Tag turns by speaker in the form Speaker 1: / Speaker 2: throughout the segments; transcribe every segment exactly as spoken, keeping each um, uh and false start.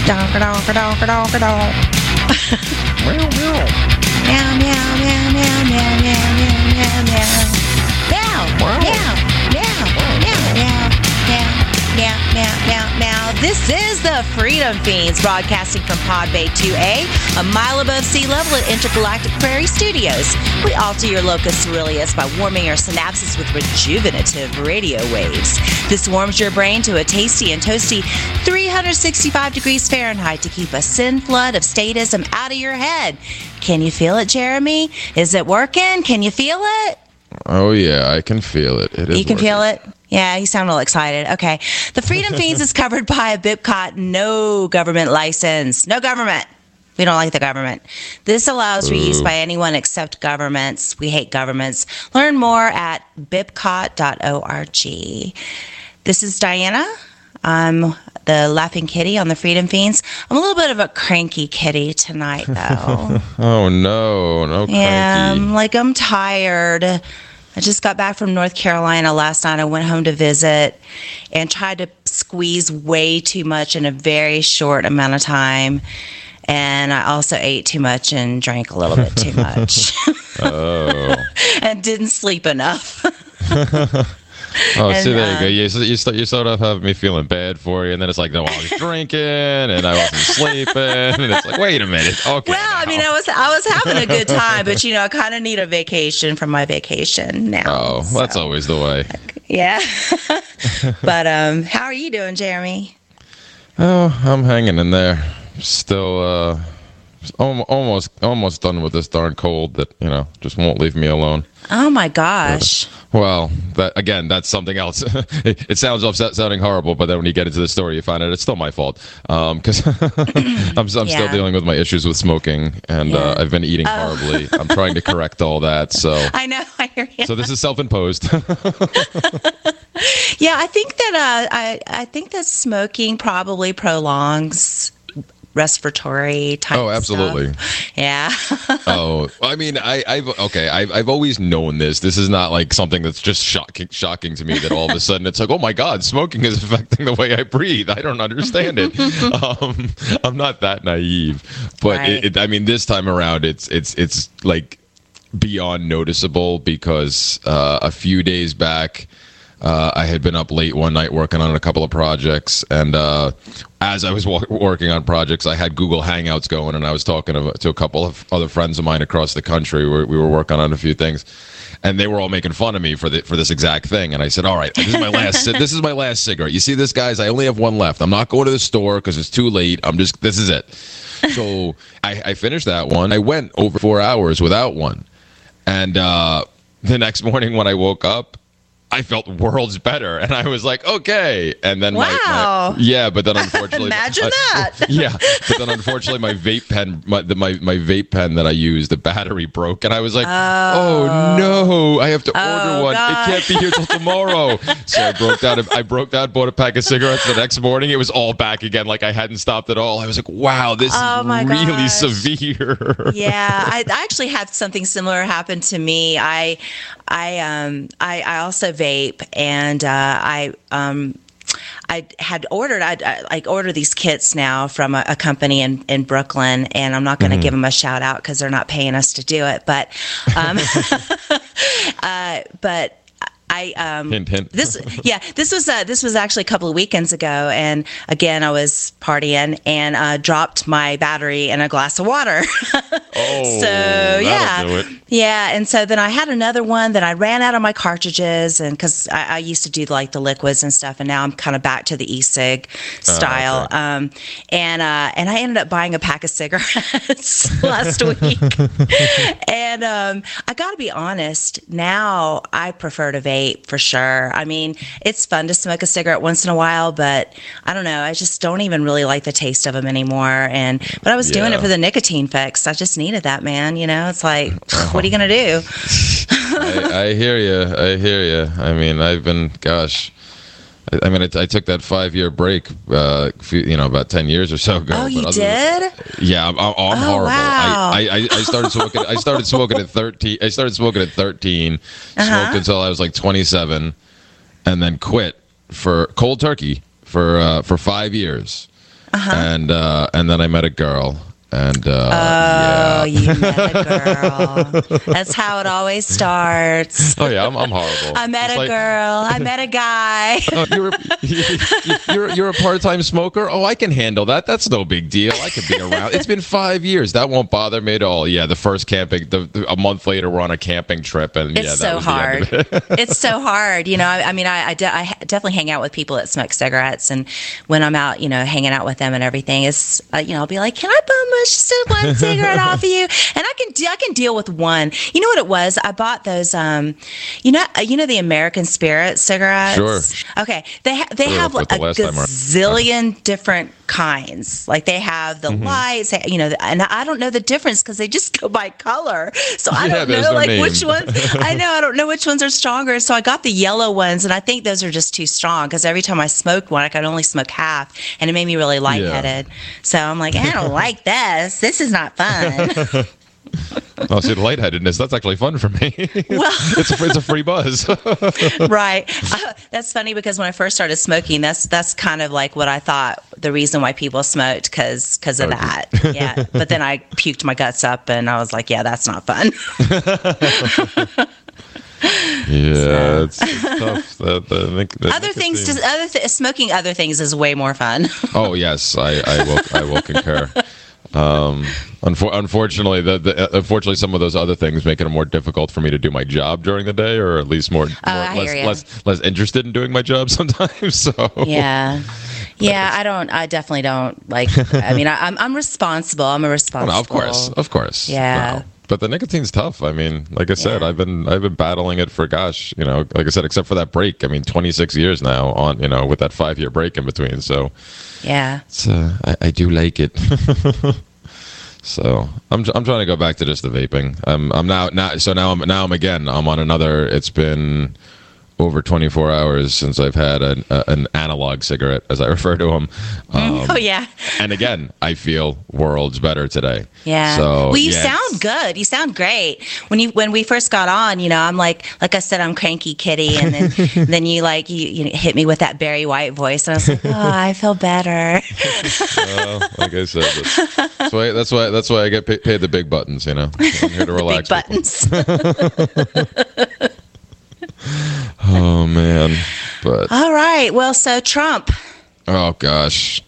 Speaker 1: Donk, donk, donk, donk, donk.
Speaker 2: Meow, meow.
Speaker 1: Meow, meow, meow, meow, meow, meow, meow, meow, meow. Meow,
Speaker 2: Wow.
Speaker 1: meow, meow, meow, meow, meow, meow, meow, meow, meow. This is the Freedom Fiends broadcasting from Pod Bay two A, a mile above sea level at Intergalactic Prairie Studios. We alter your locus coeruleus by warming your synapses with rejuvenative radio waves. This warms your brain to a tasty and toasty three hundred sixty-five degrees Fahrenheit to keep a sin flood of statism out of your head. Can you feel it, Jeremy? Is it working? Can you feel it?
Speaker 2: Oh, yeah, I can feel it. It is
Speaker 1: You can
Speaker 2: working.
Speaker 1: feel it? Yeah, you sound all excited. Okay. The Freedom Fiends is covered by a BIPCOT no government license. No government. We don't like the government. This allows reuse
Speaker 2: Ooh.
Speaker 1: by anyone except governments. We hate governments. Learn more at bipcot dot org. This is Diana. I'm the laughing kitty on the Freedom Fiends. I'm a little bit of a cranky kitty tonight, though.
Speaker 2: Oh, no. No cranky.
Speaker 1: Yeah, I'm like, I'm tired. I just got back from North Carolina last night. I went home to visit and tried to squeeze way too much in a very short amount of time. And I also ate too much and drank a little bit too much.
Speaker 2: Oh.
Speaker 1: And didn't sleep enough.
Speaker 2: Oh,
Speaker 1: And,
Speaker 2: see, there you
Speaker 1: uh,
Speaker 2: go. You, you, start, you start off having me feeling bad for you, and then it's like, no, I was drinking, and I wasn't sleeping, and it's like, wait a minute. Okay.
Speaker 1: Well, I
Speaker 2: now.
Speaker 1: mean, I was I was having a good time, but you know, I kind of need a vacation from my vacation now.
Speaker 2: Oh,
Speaker 1: so,
Speaker 2: that's always the way.
Speaker 1: yeah. But um, how are you doing, Jeremy?
Speaker 2: Oh, I'm hanging in there. Still, uh, al- almost, almost done with this darn cold that, you know, just won't leave me alone.
Speaker 1: Oh my gosh.
Speaker 2: Well, that again, that's something else. it, it sounds upset, sounding horrible, but then when you get into the story, you find out it's still my fault. Because I'm, I'm still
Speaker 1: Yeah.
Speaker 2: dealing with my issues with smoking, and uh,
Speaker 1: Yeah.
Speaker 2: I've been eating horribly. I'm trying to correct all that. So,
Speaker 1: I know. I hear you.
Speaker 2: so this is self-imposed.
Speaker 1: Yeah, I think that uh, I I think that smoking probably prolongs respiratory type.
Speaker 2: Oh, absolutely.
Speaker 1: Stuff. Yeah.
Speaker 2: Oh, I mean, I, I've okay. I've, I've always known this. This is not like something that's just shocking, shocking to me. That all of a sudden it's like, oh my God, smoking is affecting the way I breathe. I don't understand it. um, I'm not that naive, but
Speaker 1: Right.
Speaker 2: it, it, I mean, this time around, it's it's it's like beyond noticeable because uh, a few days back. Uh, I had been up late one night working on a couple of projects, and uh, as I was wa- working on projects, I had Google Hangouts going, and I was talking to, to a couple of other friends of mine across the country. Where we were working on a few things, and they were all making fun of me for the, for this exact thing. And I said, "All right, this is my last. ci- this is my last cigarette. You see this, guys? I only have one left. I'm not going to the store because it's too late. I'm just. This is it." So I, I finished that one. I went over four hours without one, and uh, the next morning when I woke up, I felt worlds better, and I was like, okay. And then my,
Speaker 1: Wow.
Speaker 2: my yeah, but then unfortunately,
Speaker 1: Imagine
Speaker 2: I-
Speaker 1: that.
Speaker 2: yeah, but then unfortunately, my vape pen, my, the, my my vape pen that I used, the battery broke, and I was like, oh, no, I have to order
Speaker 1: Oh,
Speaker 2: one.
Speaker 1: God.
Speaker 2: It can't be here till tomorrow. So I broke down. I broke down, bought a pack of cigarettes. The next morning, it was all back again, like I hadn't stopped at all. I was like, wow, this
Speaker 1: Oh,
Speaker 2: is
Speaker 1: my
Speaker 2: really
Speaker 1: gosh.
Speaker 2: severe.
Speaker 1: Yeah, I, I actually had something similar happen to me. I, I, um, I, I also vape, and uh, I, um, I had ordered, I, I like order these kits now from a, a company in, in Brooklyn, and I'm not going to
Speaker 2: Mm-hmm.
Speaker 1: give them a shout out because they're not paying us to do it, but, um, uh, but. I um
Speaker 2: Hint, hint.
Speaker 1: this yeah this was uh, this was actually a couple of weekends ago, and again I was partying and uh, dropped my battery in a glass of water.
Speaker 2: Oh,
Speaker 1: So
Speaker 2: that'll
Speaker 1: yeah,
Speaker 2: do it.
Speaker 1: yeah, and so then I had another one that I ran out of my cartridges, and because I, I used to do like the liquids and stuff, and now I'm kind of back to the e-cig style.
Speaker 2: okay.
Speaker 1: Um, and uh, and I ended up buying a pack of cigarettes last week, and um, I got to be honest, now I prefer to vape for sure. I mean, it's fun to smoke a cigarette once in a while, but I don't know, I just don't even really like the taste of them anymore. And but I was doing it
Speaker 2: Yeah.
Speaker 1: for the nicotine fix. I just needed that, man. You know, it's like, what are you gonna do?
Speaker 2: I, I hear you. I hear you. I mean, I've been, gosh, I, I mean, I, I took that five-year break, uh, few, you know, about ten years or so ago.
Speaker 1: Oh,
Speaker 2: but
Speaker 1: you
Speaker 2: other
Speaker 1: did?
Speaker 2: than- yeah, I'm, I'm
Speaker 1: Oh,
Speaker 2: horrible.
Speaker 1: wow.
Speaker 2: I, I, I started smoking. I started smoking at thirteen. I started smoking at thirteen.
Speaker 1: Uh-huh.
Speaker 2: Smoked until I was like twenty-seven, and then quit for cold turkey for uh, for five years.
Speaker 1: Uh-huh.
Speaker 2: and uh, and then I met a girl. And uh,
Speaker 1: oh,
Speaker 2: yeah.
Speaker 1: you met a girl. That's how it always starts.
Speaker 2: Oh yeah, I'm, I'm horrible.
Speaker 1: I met
Speaker 2: It's
Speaker 1: a
Speaker 2: like,
Speaker 1: girl. I met a guy.
Speaker 2: Oh, you're, you're you're a part-time smoker. Oh, I can handle that. That's no big deal. I can be around. It's been five years. That won't bother me at all. Yeah, the first camping. The, the, a month later, we're on a camping trip, and
Speaker 1: It's
Speaker 2: yeah, that
Speaker 1: so
Speaker 2: was the end
Speaker 1: hard.
Speaker 2: of it.
Speaker 1: It's so hard. You know, I, I mean, I, I, de- I definitely hang out with people that smoke cigarettes, and when I'm out, you know, hanging out with them and everything, it's uh, you know, I'll be like, "Can I bum just one cigarette off of you?" And I can, de- I can deal with one. You know what it was? I bought those. Um, you know, uh, you know the American Spirit cigarettes.
Speaker 2: Sure.
Speaker 1: Okay, they ha- they
Speaker 2: Sure,
Speaker 1: have
Speaker 2: with
Speaker 1: like
Speaker 2: the
Speaker 1: a
Speaker 2: last time around.
Speaker 1: gazillion different kinds. Like they have the
Speaker 2: Mm-hmm.
Speaker 1: lights, you know, and I don't know the difference because they just go by color. So I
Speaker 2: Yeah,
Speaker 1: don't
Speaker 2: there's
Speaker 1: know
Speaker 2: no
Speaker 1: like
Speaker 2: name.
Speaker 1: which ones. I know I don't know which ones are stronger. So I got the yellow ones, and I think those are just too strong because every time I smoked one, I could only smoke half, and it made me really lightheaded. So I'm like, I don't like this. This is not fun.
Speaker 2: Oh, see, the lightheadedness, that's actually fun for me.
Speaker 1: Well,
Speaker 2: it's, a, it's a free buzz.
Speaker 1: right. Uh, that's funny because when I first started smoking, that's that's kind of like what I thought the reason why people smoked because because of
Speaker 2: Oh,
Speaker 1: that. Yeah. But then I puked my guts up, and I was like, yeah, that's not fun.
Speaker 2: Yeah, it's, it's tough. That, that, I think that
Speaker 1: Other things,
Speaker 2: nicotine-
Speaker 1: just other th- smoking other things is way more fun.
Speaker 2: Oh yes, I, I will. I will concur. Um, unfor- unfortunately, the, the unfortunately some of those other things make it more difficult for me to do my job during the day, or at least more, more
Speaker 1: I
Speaker 2: less,
Speaker 1: hear ya.
Speaker 2: less less interested in doing my job sometimes. So
Speaker 1: Yeah. Yeah, I don't. I definitely don't like. I mean, I, I'm I'm responsible. I'm a
Speaker 2: Oh,
Speaker 1: responsible.
Speaker 2: no, of course, of course.
Speaker 1: Yeah.
Speaker 2: No. But the nicotine's tough. I mean, like I said,
Speaker 1: Yeah.
Speaker 2: I've been I've been battling it for gosh, you know, like I said, except for that break. I mean, twenty-six years now on, you know, with that five year break in between. So
Speaker 1: Yeah.
Speaker 2: it's, uh, I, I do like it. So I'm I'm trying to go back to just the vaping. I'm I'm now now so now I'm now I'm again I'm on another. It's been over twenty-four hours since I've had an uh, an analog cigarette, as I refer to them. Um,
Speaker 1: Oh yeah.
Speaker 2: And again, I feel worlds better today.
Speaker 1: Yeah.
Speaker 2: So
Speaker 1: well, you
Speaker 2: yeah, it's-
Speaker 1: sound good. You sound great. When you when we first got on, you know, I'm like like I said, I'm cranky kitty, and then then you like you, you hit me with that Barry White voice, and I was like, oh, I feel better.
Speaker 2: Well, like I said, that's, that's why that's why that's why I get paid, paid the big buttons. You know, I'm here to
Speaker 1: Big
Speaker 2: relax.
Speaker 1: buttons.
Speaker 2: Oh man, but
Speaker 1: All right. Well, so Trump.
Speaker 2: oh gosh,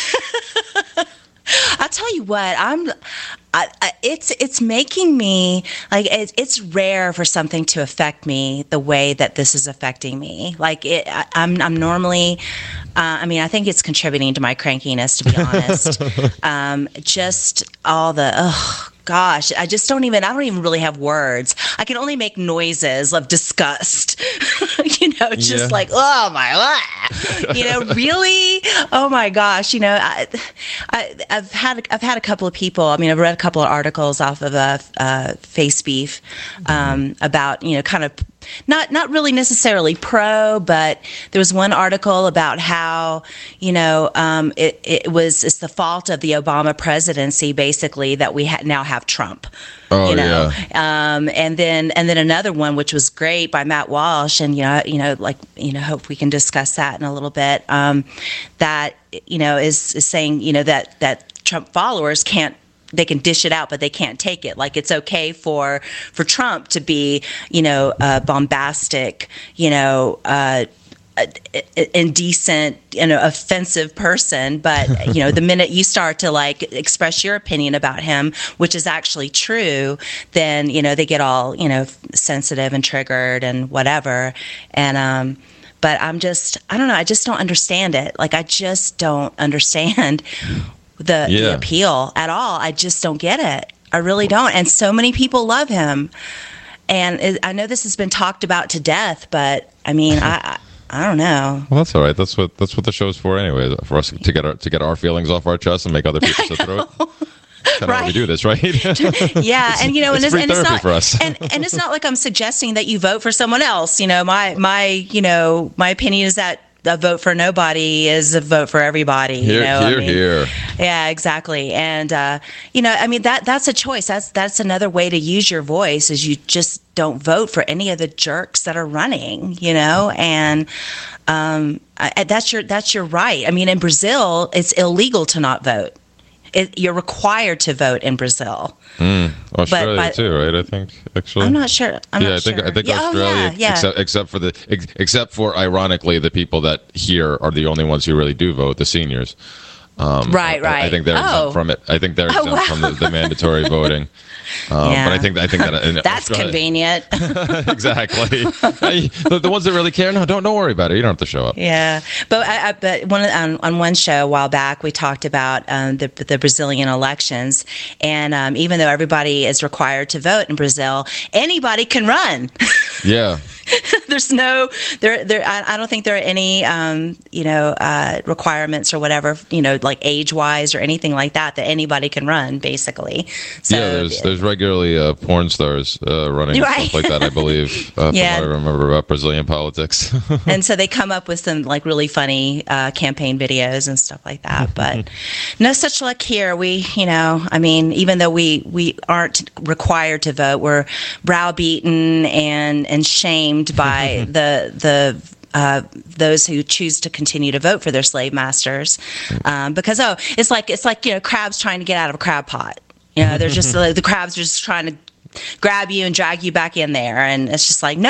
Speaker 1: I'll tell you what, I'm. I, I, it's it's making me like it, it's rare for something to affect me the way that this is affecting me. Like it, I, I'm I'm normally. Uh, I mean, I think it's contributing to my crankiness, to be honest. um, just all the, oh, gosh, I just don't even, I don't even really have words. I can only make noises of disgust. you know, just
Speaker 2: Yeah.
Speaker 1: like, oh my, ah. you know, really? Oh my gosh. You know, I, I, I've had, I've had a couple of people, I mean, I've read a couple of articles off of uh, uh, Face Beef um, about, you know, kind of not not really necessarily pro, but there was one article about how, you know, um, it, it was it's the fault of the Obama presidency, basically, that we ha- now have Trump.
Speaker 2: Oh,
Speaker 1: you know,
Speaker 2: yeah.
Speaker 1: um, and then and then another one which was great by Matt Walsh, and you know, you know, like you know, hope we can discuss that in a little bit. Um, that you know is is saying you know that that Trump followers can't. They can dish it out, but they can't take it. Like it's okay for for Trump to be, you know, uh, bombastic, you know, uh, indecent, you know, offensive person. But you know, the minute you start to like express your opinion about him, which is actually true, then you know they get all you know sensitive and triggered and whatever. And um, but I'm just, I don't know, I just don't understand it. Like I just don't understand. The,
Speaker 2: Yeah.
Speaker 1: the appeal at all. I just don't get it. I really don't. And so many people love him. And it, I know this has been talked about to death, but I mean, I, I I don't know.
Speaker 2: Well, that's all right. That's what that's what the show's for, anyway. For us to get our to get our feelings off our chest and make other people sit through it. Kind of why we
Speaker 1: Right.
Speaker 2: do this, right?
Speaker 1: Yeah, and you know, and
Speaker 2: it's
Speaker 1: it's,
Speaker 2: free
Speaker 1: and it's
Speaker 2: therapy
Speaker 1: not
Speaker 2: for us.
Speaker 1: and and it's not like I'm suggesting that you vote for someone else. You know, my my you know my opinion is that a vote for nobody is a vote for everybody.
Speaker 2: Here,
Speaker 1: you know?
Speaker 2: here,
Speaker 1: I mean,
Speaker 2: here.
Speaker 1: Yeah, exactly. And, uh, you know, I mean, that that's a choice. That's that's another way to use your voice is you just don't vote for any of the jerks that are running, you know, and um, I, that's your that's your right. I mean, in Brazil, it's illegal to not vote. It, you're required to vote in Brazil.
Speaker 2: Mm, Australia
Speaker 1: but, but,
Speaker 2: too, right? I think actually.
Speaker 1: I'm not sure. I'm
Speaker 2: yeah,
Speaker 1: not
Speaker 2: I think
Speaker 1: sure.
Speaker 2: I think
Speaker 1: yeah,
Speaker 2: Australia,
Speaker 1: oh, yeah, yeah.
Speaker 2: except except for the ex, except for ironically the people that here are the only ones who really do vote, the seniors. Um,
Speaker 1: right, right.
Speaker 2: I, I think they're
Speaker 1: oh.
Speaker 2: exempt from it. I think they're exempt
Speaker 1: oh, wow.
Speaker 2: from the, the mandatory voting. Um,
Speaker 1: yeah.
Speaker 2: But I think I think that in
Speaker 1: that's
Speaker 2: Australia,
Speaker 1: convenient.
Speaker 2: exactly. I, the, the ones that really care, no, don't don't worry about it. You don't have to show up.
Speaker 1: Yeah, but I, I, but one on, on one show a while back we talked about um, the the Brazilian elections, and um, even though everybody is required to vote in Brazil, anybody can run.
Speaker 2: Yeah.
Speaker 1: There's no there there. I, I don't think there are any um, you know uh, requirements or whatever, you know, like age wise or anything like that that anybody can run basically. So,
Speaker 2: yeah, there's there's regularly uh, porn stars uh, running
Speaker 1: right.
Speaker 2: and stuff like that. I believe. Uh,
Speaker 1: yeah.
Speaker 2: From what I remember about Brazilian politics.
Speaker 1: And so they come up with some like really funny uh, campaign videos and stuff like that. But no such luck here. We, you know, I mean, even though we we aren't required to vote, we're browbeaten and and shamed by the the uh, those who choose to continue to vote for their slave masters, um, because oh, it's like it's like you know crabs trying to get out of a crab pot. You know, they're just uh, the crabs are just trying to grab you and drag you back in there, and it's just like, no,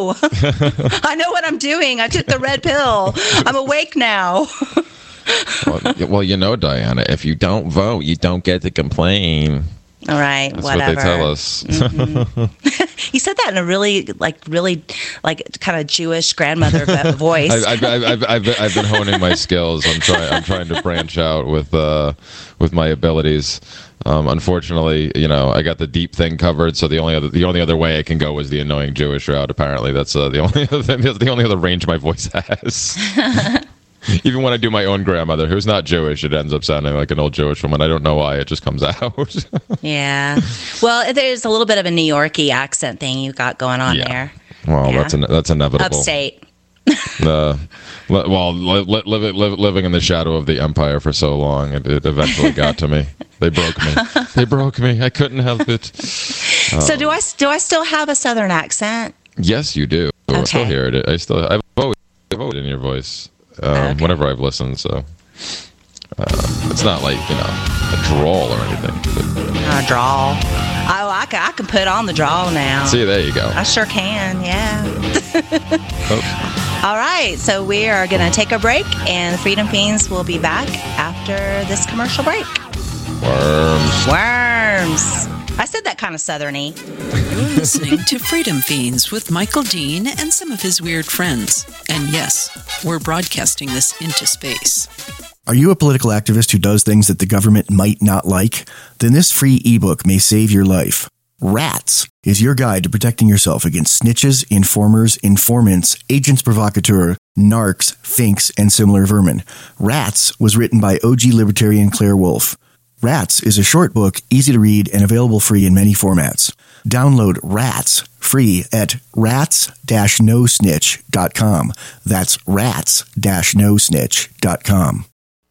Speaker 1: I know what I'm doing. I took the red pill. I'm awake now.
Speaker 2: well, well, you know, Diana, if you don't vote, you don't get to complain.
Speaker 1: All right,
Speaker 2: That's
Speaker 1: whatever.
Speaker 2: what they tell us.
Speaker 1: Mm-hmm. You said that in a really, like, really, like, kind of Jewish grandmother voice.
Speaker 2: I, I've, I've, I've, I've, been, I've been honing my skills. I'm trying. I'm trying to branch out with, uh, with my abilities. Um, unfortunately, you know, I got the deep thing covered. So the only other, the only other way I can go is the annoying Jewish route. Apparently, that's uh, the only, other, the only other range my voice has. Even when I do my own grandmother, who's not Jewish, it ends up sounding like an old Jewish woman. I don't know why. It just comes out.
Speaker 1: Yeah. Well, there's a little bit of a New Yorkie accent thing you got going on
Speaker 2: yeah.
Speaker 1: there.
Speaker 2: Well,
Speaker 1: yeah.
Speaker 2: that's an, that's inevitable.
Speaker 1: Upstate.
Speaker 2: uh, li- well, li- li- li- li- living in the shadow of the empire for so long, it, it eventually got to me. They broke me. They broke me. I couldn't help it. Uh,
Speaker 1: so do I? Do I still have a Southern accent?
Speaker 2: Yes, you do.
Speaker 1: Okay.
Speaker 2: I still hear it. I still. I've always voted in your voice. Um,
Speaker 1: okay.
Speaker 2: Whenever I've listened, so uh, it's not like, you know, a drawl or anything. But,
Speaker 1: Not a drawl. Oh, I can, I can put on the drawl now.
Speaker 2: see, there you go.
Speaker 1: I sure can, yeah.
Speaker 2: Oh.
Speaker 1: All right, so we are going to take a break, and the Freedom Fiends will be back after this commercial break.
Speaker 2: Worms.
Speaker 1: Worms. I said that kind of southerny.
Speaker 3: You're listening to Freedom Fiends with Michael Dean and some of his weird friends. And yes, we're broadcasting this into space.
Speaker 4: Are you a political activist who does things that the government might not like? Then this free ebook may save your life. Rats is your guide to protecting yourself against snitches, informers, informants, agents provocateur, narcs, finks, and similar vermin. Rats was written by O G libertarian Claire Wolfe. Rats is a short book, easy to read, and available free in many formats. Download Rats free at rats dash no snitch dot com. That's rats dash no snitch dot com.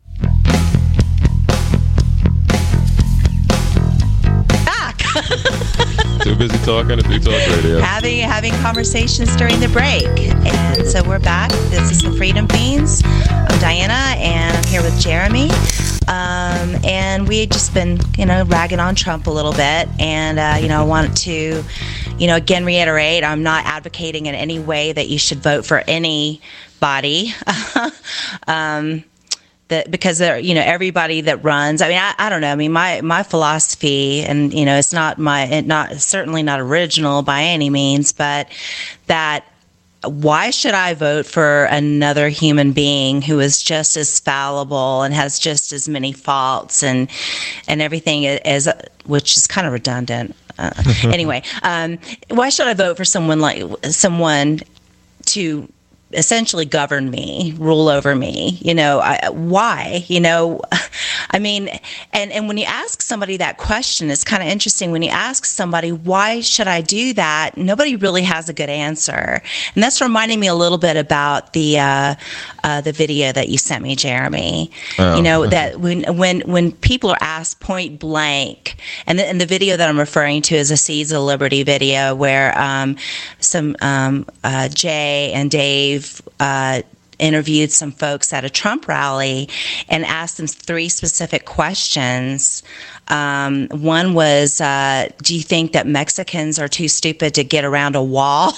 Speaker 1: Back.
Speaker 2: Too busy talking to do talk radio.
Speaker 1: having having conversations during the break. And so we're back. This is the Freedom Fiends. I'm Diana, and I'm here with Jeremy. Um, and we had just been, you know, ragging on Trump a little bit. And, uh, you know, I wanted to, you know, again reiterate, I'm not advocating in any way that you should vote for anybody. um, that because there, you know, everybody that runs. I mean, I, I don't know. I mean, my my philosophy, and you know, it's not my, it not certainly not original by any means, but that. Why should I vote for another human being who is just as fallible and has just as many faults and and everything as, which is kind of redundant. Uh, anyway, um, why should I vote for someone like someone to essentially govern me, rule over me. You know, I, why? You know, I mean, and, and when you ask somebody that question, it's kind of interesting. When you ask somebody, why should I do that? Nobody really has a good answer. And that's reminding me a little bit about the uh, uh, the video that you sent me, Jeremy. Oh. You know, that when when when people are asked point blank, and the, and the video that I'm referring to is a Seeds of Liberty video where um, some um, uh, Jay and Dave Uh, interviewed some folks at a Trump rally and asked them three specific questions. Um, one was, uh, do you think that Mexicans are too stupid to get around a wall?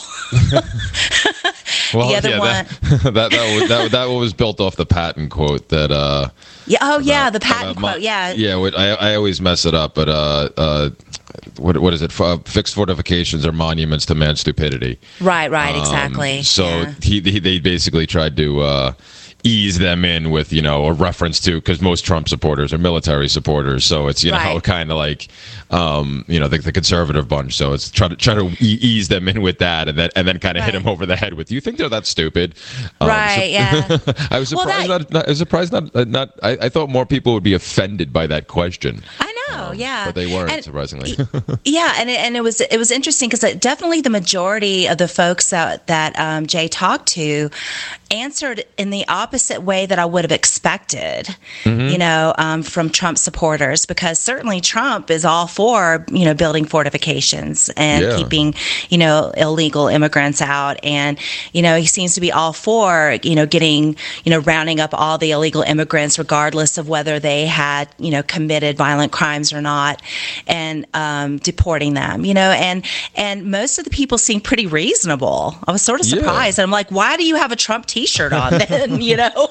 Speaker 2: Well,
Speaker 1: the other
Speaker 2: yeah,
Speaker 1: one,
Speaker 2: that, that, that, was, that, that was built off the Patton quote that. Uh,
Speaker 1: yeah. Oh,
Speaker 2: about,
Speaker 1: yeah. The Patton quote.
Speaker 2: My,
Speaker 1: yeah.
Speaker 2: Yeah. I, I always mess it up, but uh, uh, what what is it? Uh, fixed fortifications are monuments to man's stupidity.
Speaker 1: Right. Right.
Speaker 2: Um,
Speaker 1: exactly.
Speaker 2: So
Speaker 1: yeah.
Speaker 2: he, he they basically tried to uh, ease them in with, you know, a reference to, because most Trump supporters are military supporters, so it's, you know,
Speaker 1: right.
Speaker 2: kind of like, um, you know, the, the conservative bunch. So it's try to try to e- ease them in with that, and then and then kind of right. hit him over the head with, "You think they're that stupid?" Um,
Speaker 1: right?
Speaker 2: So,
Speaker 1: yeah.
Speaker 2: I was surprised.
Speaker 1: Well, that,
Speaker 2: not, not, I was surprised. Not. Not. I, I thought more people would be offended by that question.
Speaker 1: I know. Um, yeah.
Speaker 2: But they weren't,
Speaker 1: and,
Speaker 2: surprisingly.
Speaker 1: yeah, and it, and it was it was interesting because definitely the majority of the folks that that um, Jay talked to answered in the opposite way that I would have expected, mm-hmm. you know, um, from Trump supporters, because certainly Trump is all for, you know, building fortifications and yeah. keeping, you know, illegal immigrants out. And, you know, he seems to be all for, you know, getting, you know, rounding up all the illegal immigrants, regardless of whether they had, you know, committed violent crimes or not, and um, deporting them, you know, and, and most of the people seem pretty reasonable. I was sort of surprised. Yeah. I'm like, why do you have a Trump t T-shirt on then, you know,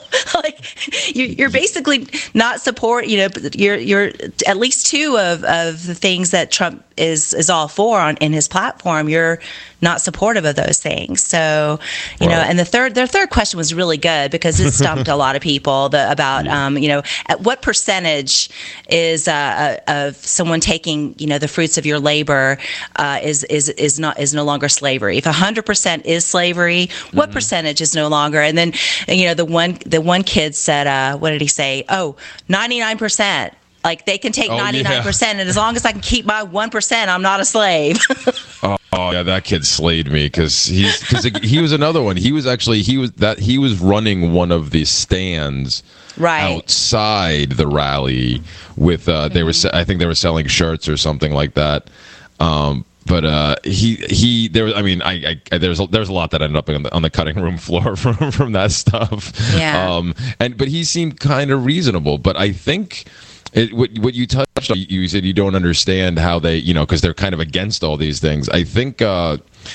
Speaker 1: like you, you're basically not support, you know, you're you're at least two of, of the things that Trump is is all for on in his platform. You're not supportive of those things. So, you wow. know, and the third their third question was really good because it stumped a lot of people the, about, yeah. um, you know, at what percentage is uh, of someone taking, you know, the fruits of your labor uh, is is is not is no longer slavery. If one hundred percent is slavery, what mm-hmm. percentage is no longer? And then, you know, the one the one kid said, uh, what did he say? Oh, ninety-nine percent. Like they can take oh, ninety-nine percent, yeah. and as long as I can keep my one percent, I'm not a slave.
Speaker 2: oh, oh yeah, that kid slayed me because he's because he was another one. He was actually he was that he was running one of the stands right outside the rally with uh, they mm-hmm. were I think they were selling shirts or something like that. Um, But uh, he he there was I mean I, I there's a, there's a lot that ended up on the, on the cutting room floor from from that stuff.
Speaker 1: Yeah.
Speaker 2: Um, and but he seemed kind of reasonable. But I think it, what what you touched on, you said you don't understand how they, you know, because they're kind of against all these things. I think uh,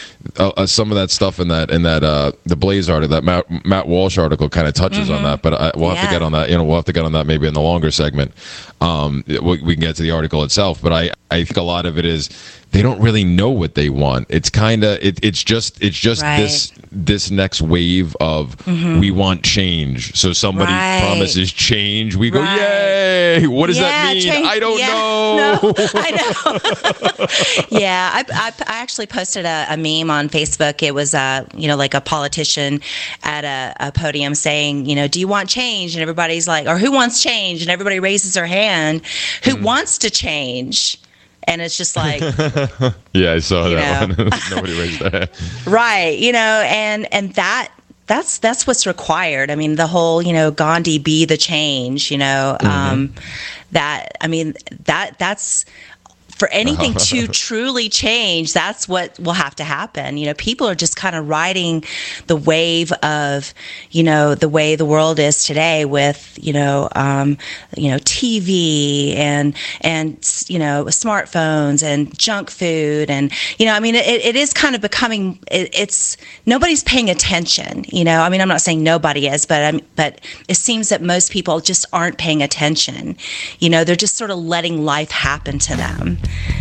Speaker 2: uh, some of that stuff in that in that uh, the Blaze article, that Matt, Matt Walsh article, kind of touches mm-hmm. on that. But I, we'll have yeah. to get on that. You know, we'll have to get on that maybe in the longer segment. Um, we, we can get to the article itself. But I I think a lot of it is they don't really know what they want. It's kind of it, it's just it's just right. this this next wave of mm-hmm. we want change. So somebody right. promises change. We go, right. yay! What does
Speaker 1: yeah,
Speaker 2: that mean?
Speaker 1: change,
Speaker 2: I don't
Speaker 1: yeah,
Speaker 2: know.
Speaker 1: No, I know. yeah, I, I I actually posted a, a meme on Facebook. It was uh you know like a politician at a, a podium saying, you know, do you want change? And everybody's like, or who wants change? And everybody raises their hand. Who mm. wants to change? And it's just like,
Speaker 2: yeah, I saw that know. one. Nobody raised their hand.
Speaker 1: Right. You know, and, and that, that's, that's what's required. I mean, the whole, you know, Gandhi be the change, you know, mm-hmm. um, that, I mean, that, that's, for anything to truly change, that's what will have to happen. You know, people are just kind of riding the wave of, you know, the way the world is today with, you know, um, you know, T V and, and, you know, smartphones and junk food. And, you know, I mean, it, it is kind of becoming, it, it's, nobody's paying attention, you know, I mean, I'm not saying nobody is, but I'm, but it seems that most people just aren't paying attention. You know, they're just sort of letting life happen to them.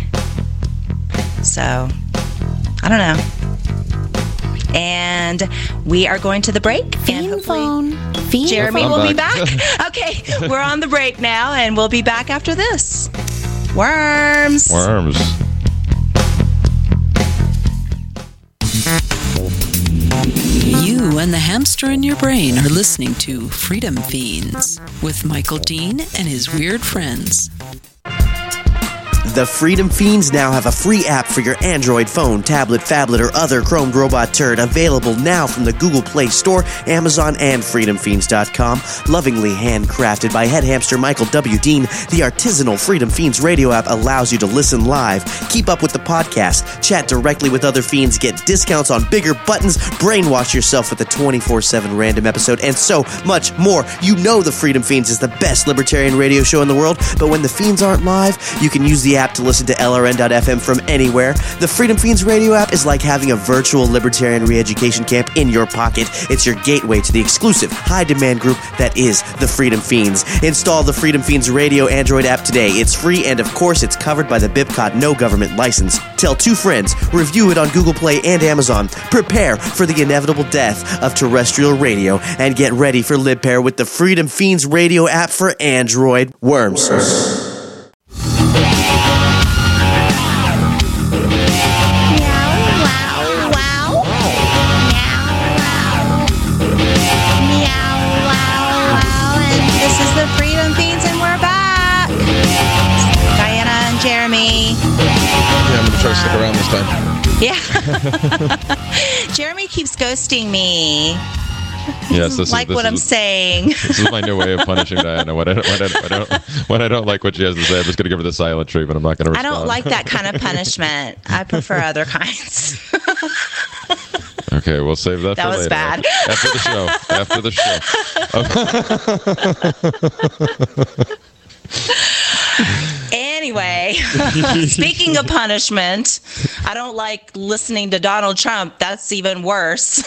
Speaker 1: So, I don't know. And we are going to the break.
Speaker 5: Fiend
Speaker 1: and
Speaker 5: phone. Fiend
Speaker 1: Jeremy
Speaker 5: phone.
Speaker 1: will be back. Okay, we're on the break now, and we'll be back after this. Worms.
Speaker 2: Worms.
Speaker 3: You and the hamster in your brain are listening to Freedom Fiends with Michael Dean and his weird friends.
Speaker 5: The Freedom Fiends now have a free app for your Android phone, tablet, phablet, or other Chrome robot turd, available now from the Google Play Store, Amazon, and freedom fiends dot com. Lovingly handcrafted by head hamster Michael W. Dean, the artisanal Freedom Fiends radio app allows you to listen live, keep up with the podcast, chat directly with other fiends, get discounts on bigger buttons, brainwash yourself with a twenty-four seven random episode, and so much more. You know the Freedom Fiends is the best libertarian radio show in the world, but when the fiends aren't live, you can use the app to listen to L R N dot F M from anywhere. The Freedom Fiends radio app is like having a virtual libertarian re-education camp in your pocket. It's your gateway to the exclusive high-demand group that is the Freedom Fiends. Install the Freedom Fiends radio Android app today. It's free, and of course, it's covered by the B I P C O T no government license. Tell two friends. Review it on Google Play and Amazon. Prepare for the inevitable death of terrestrial radio, and get ready for LibPair with the Freedom Fiends radio app for Android. Worms.
Speaker 2: Try to stick around this time.
Speaker 1: Yeah. Jeremy keeps ghosting me.
Speaker 2: Yes, this
Speaker 1: like
Speaker 2: is, this
Speaker 1: what
Speaker 2: is,
Speaker 1: I'm saying.
Speaker 2: This is my new way of punishing Diana. When I, don't, when, I, when, I don't, when I don't like what she has to say, I'm just going to give her the silent treatment. I'm not going to respond.
Speaker 1: I don't like that kind of punishment. I prefer other kinds.
Speaker 2: Okay, we'll save that,
Speaker 1: that
Speaker 2: for
Speaker 1: was
Speaker 2: later.
Speaker 1: Bad.
Speaker 2: After the show. After the show.
Speaker 1: Anyway, speaking of punishment, I don't like listening to Donald Trump. That's even worse.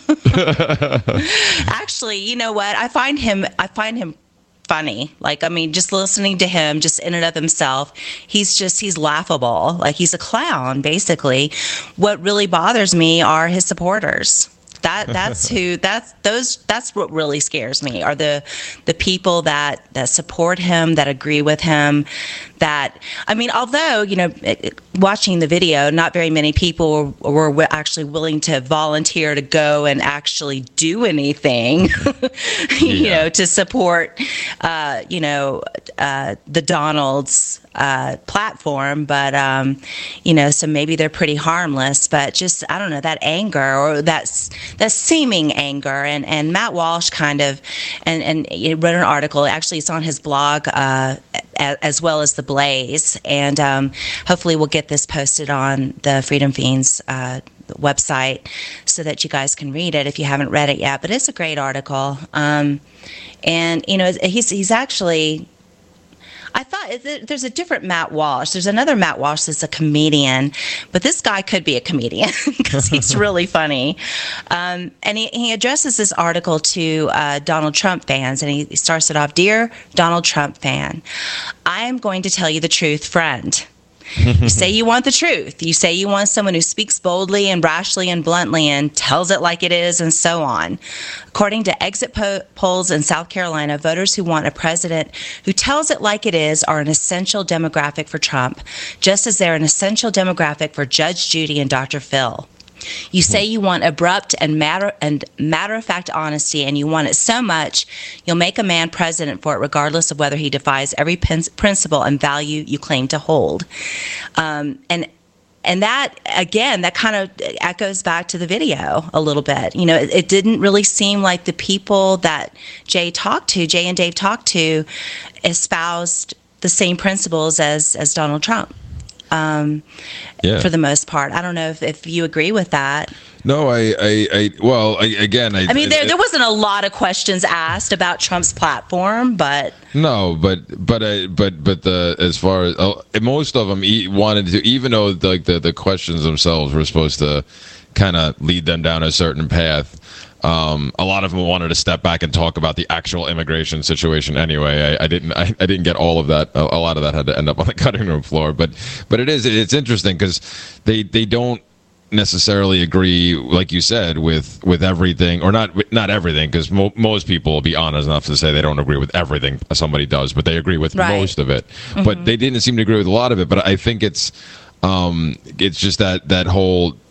Speaker 1: Actually, you know what? I find him I find him funny. Like, I mean, just listening to him, just in and of himself, he's just, he's laughable. Like, he's a clown, basically. What really bothers me are his supporters. That that's who that's those that's what really scares me are the the people that that support him, that agree with him, that I mean, although, you know, it, watching the video, not very many people were, were actually willing to volunteer to go and actually do anything, you yeah. know, to support, uh, you know, uh, the Donald's uh, platform. But, um, you know, so maybe they're pretty harmless. But just, I don't know, that anger or that, that seeming anger. And, and Matt Walsh kind of, and, and he wrote an article, actually it's on his blog, uh, as well as the Blaze, and um, hopefully we'll get this posted on the Freedom Fiends uh, website so that you guys can read it if you haven't read it yet. But it's a great article, um, and you know he's he's actually. I thought there's a different Matt Walsh. There's another Matt Walsh that's a comedian, but this guy could be a comedian because he's really funny. Um, and he, he addresses this article to uh, Donald Trump fans, and he, he starts it off, "Dear Donald Trump fan, I am going to tell you the truth, friend. You say you want the truth. You say you want someone who speaks boldly and rashly and bluntly and tells it like it is and so on. According to exit po- polls in South Carolina, voters who want a president who tells it like it is are an essential demographic for Trump, just as they're an essential demographic for Judge Judy and Doctor Phil. You say you want abrupt and matter and matter-of-fact honesty, and you want it so much, you'll make a man president for it, regardless of whether he defies every pin- principle and value you claim to hold." Um, and and that, again, that kind of echoes back to the video a little bit. You know, it, it didn't really seem like the people that Jay talked to, Jay and Dave talked to, espoused the same principles as, as Donald Trump. Um, yeah. For the most part. I don't know if, if you agree with that.
Speaker 2: No, I, I, I well, I, again, I,
Speaker 1: I mean, there,
Speaker 2: I,
Speaker 1: there wasn't a lot of questions asked about Trump's platform, but
Speaker 2: no, but, but, I, but, but the, as far as uh, most of them e- wanted to, even though the, like the, the questions themselves were supposed to kind of lead them down a certain path. Um, a lot of them wanted to step back and talk about the actual immigration situation. Anyway, I, I didn't. I, I didn't get all of that. A, a lot of that had to end up on the cutting room floor. But, but it is. It's interesting because they, they don't necessarily agree, like you said, with, with everything, or not not everything, because mo- most people will be honest enough to say they don't agree with everything somebody does, but they agree with right. most of it. Mm-hmm. But they didn't seem to agree with a lot of it. But I think it's um, it's just that that whole.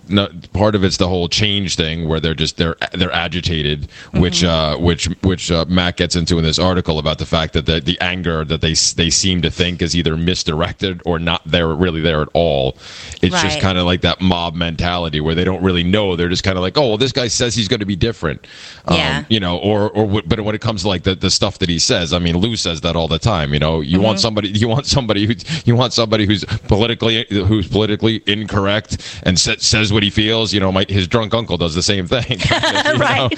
Speaker 2: no, part of it's the whole change thing where they're just they're they're agitated, mm-hmm. which uh, which which uh, Matt gets into in this article about the fact that the, the anger that they they seem to think is either misdirected or not there really there at all. It's right. just kind of like that mob mentality where they don't really know. They're just kind of like, oh, well, this guy says he's going to be different,
Speaker 1: yeah.
Speaker 2: um, you know, or or but when it comes to like the, the stuff that he says, I mean, Lou says that all the time. You know, you mm-hmm. want somebody you want somebody who you want somebody who's politically who's politically incorrect and sa- says what he feels. You know, my, his drunk uncle does the same thing.
Speaker 1: Right.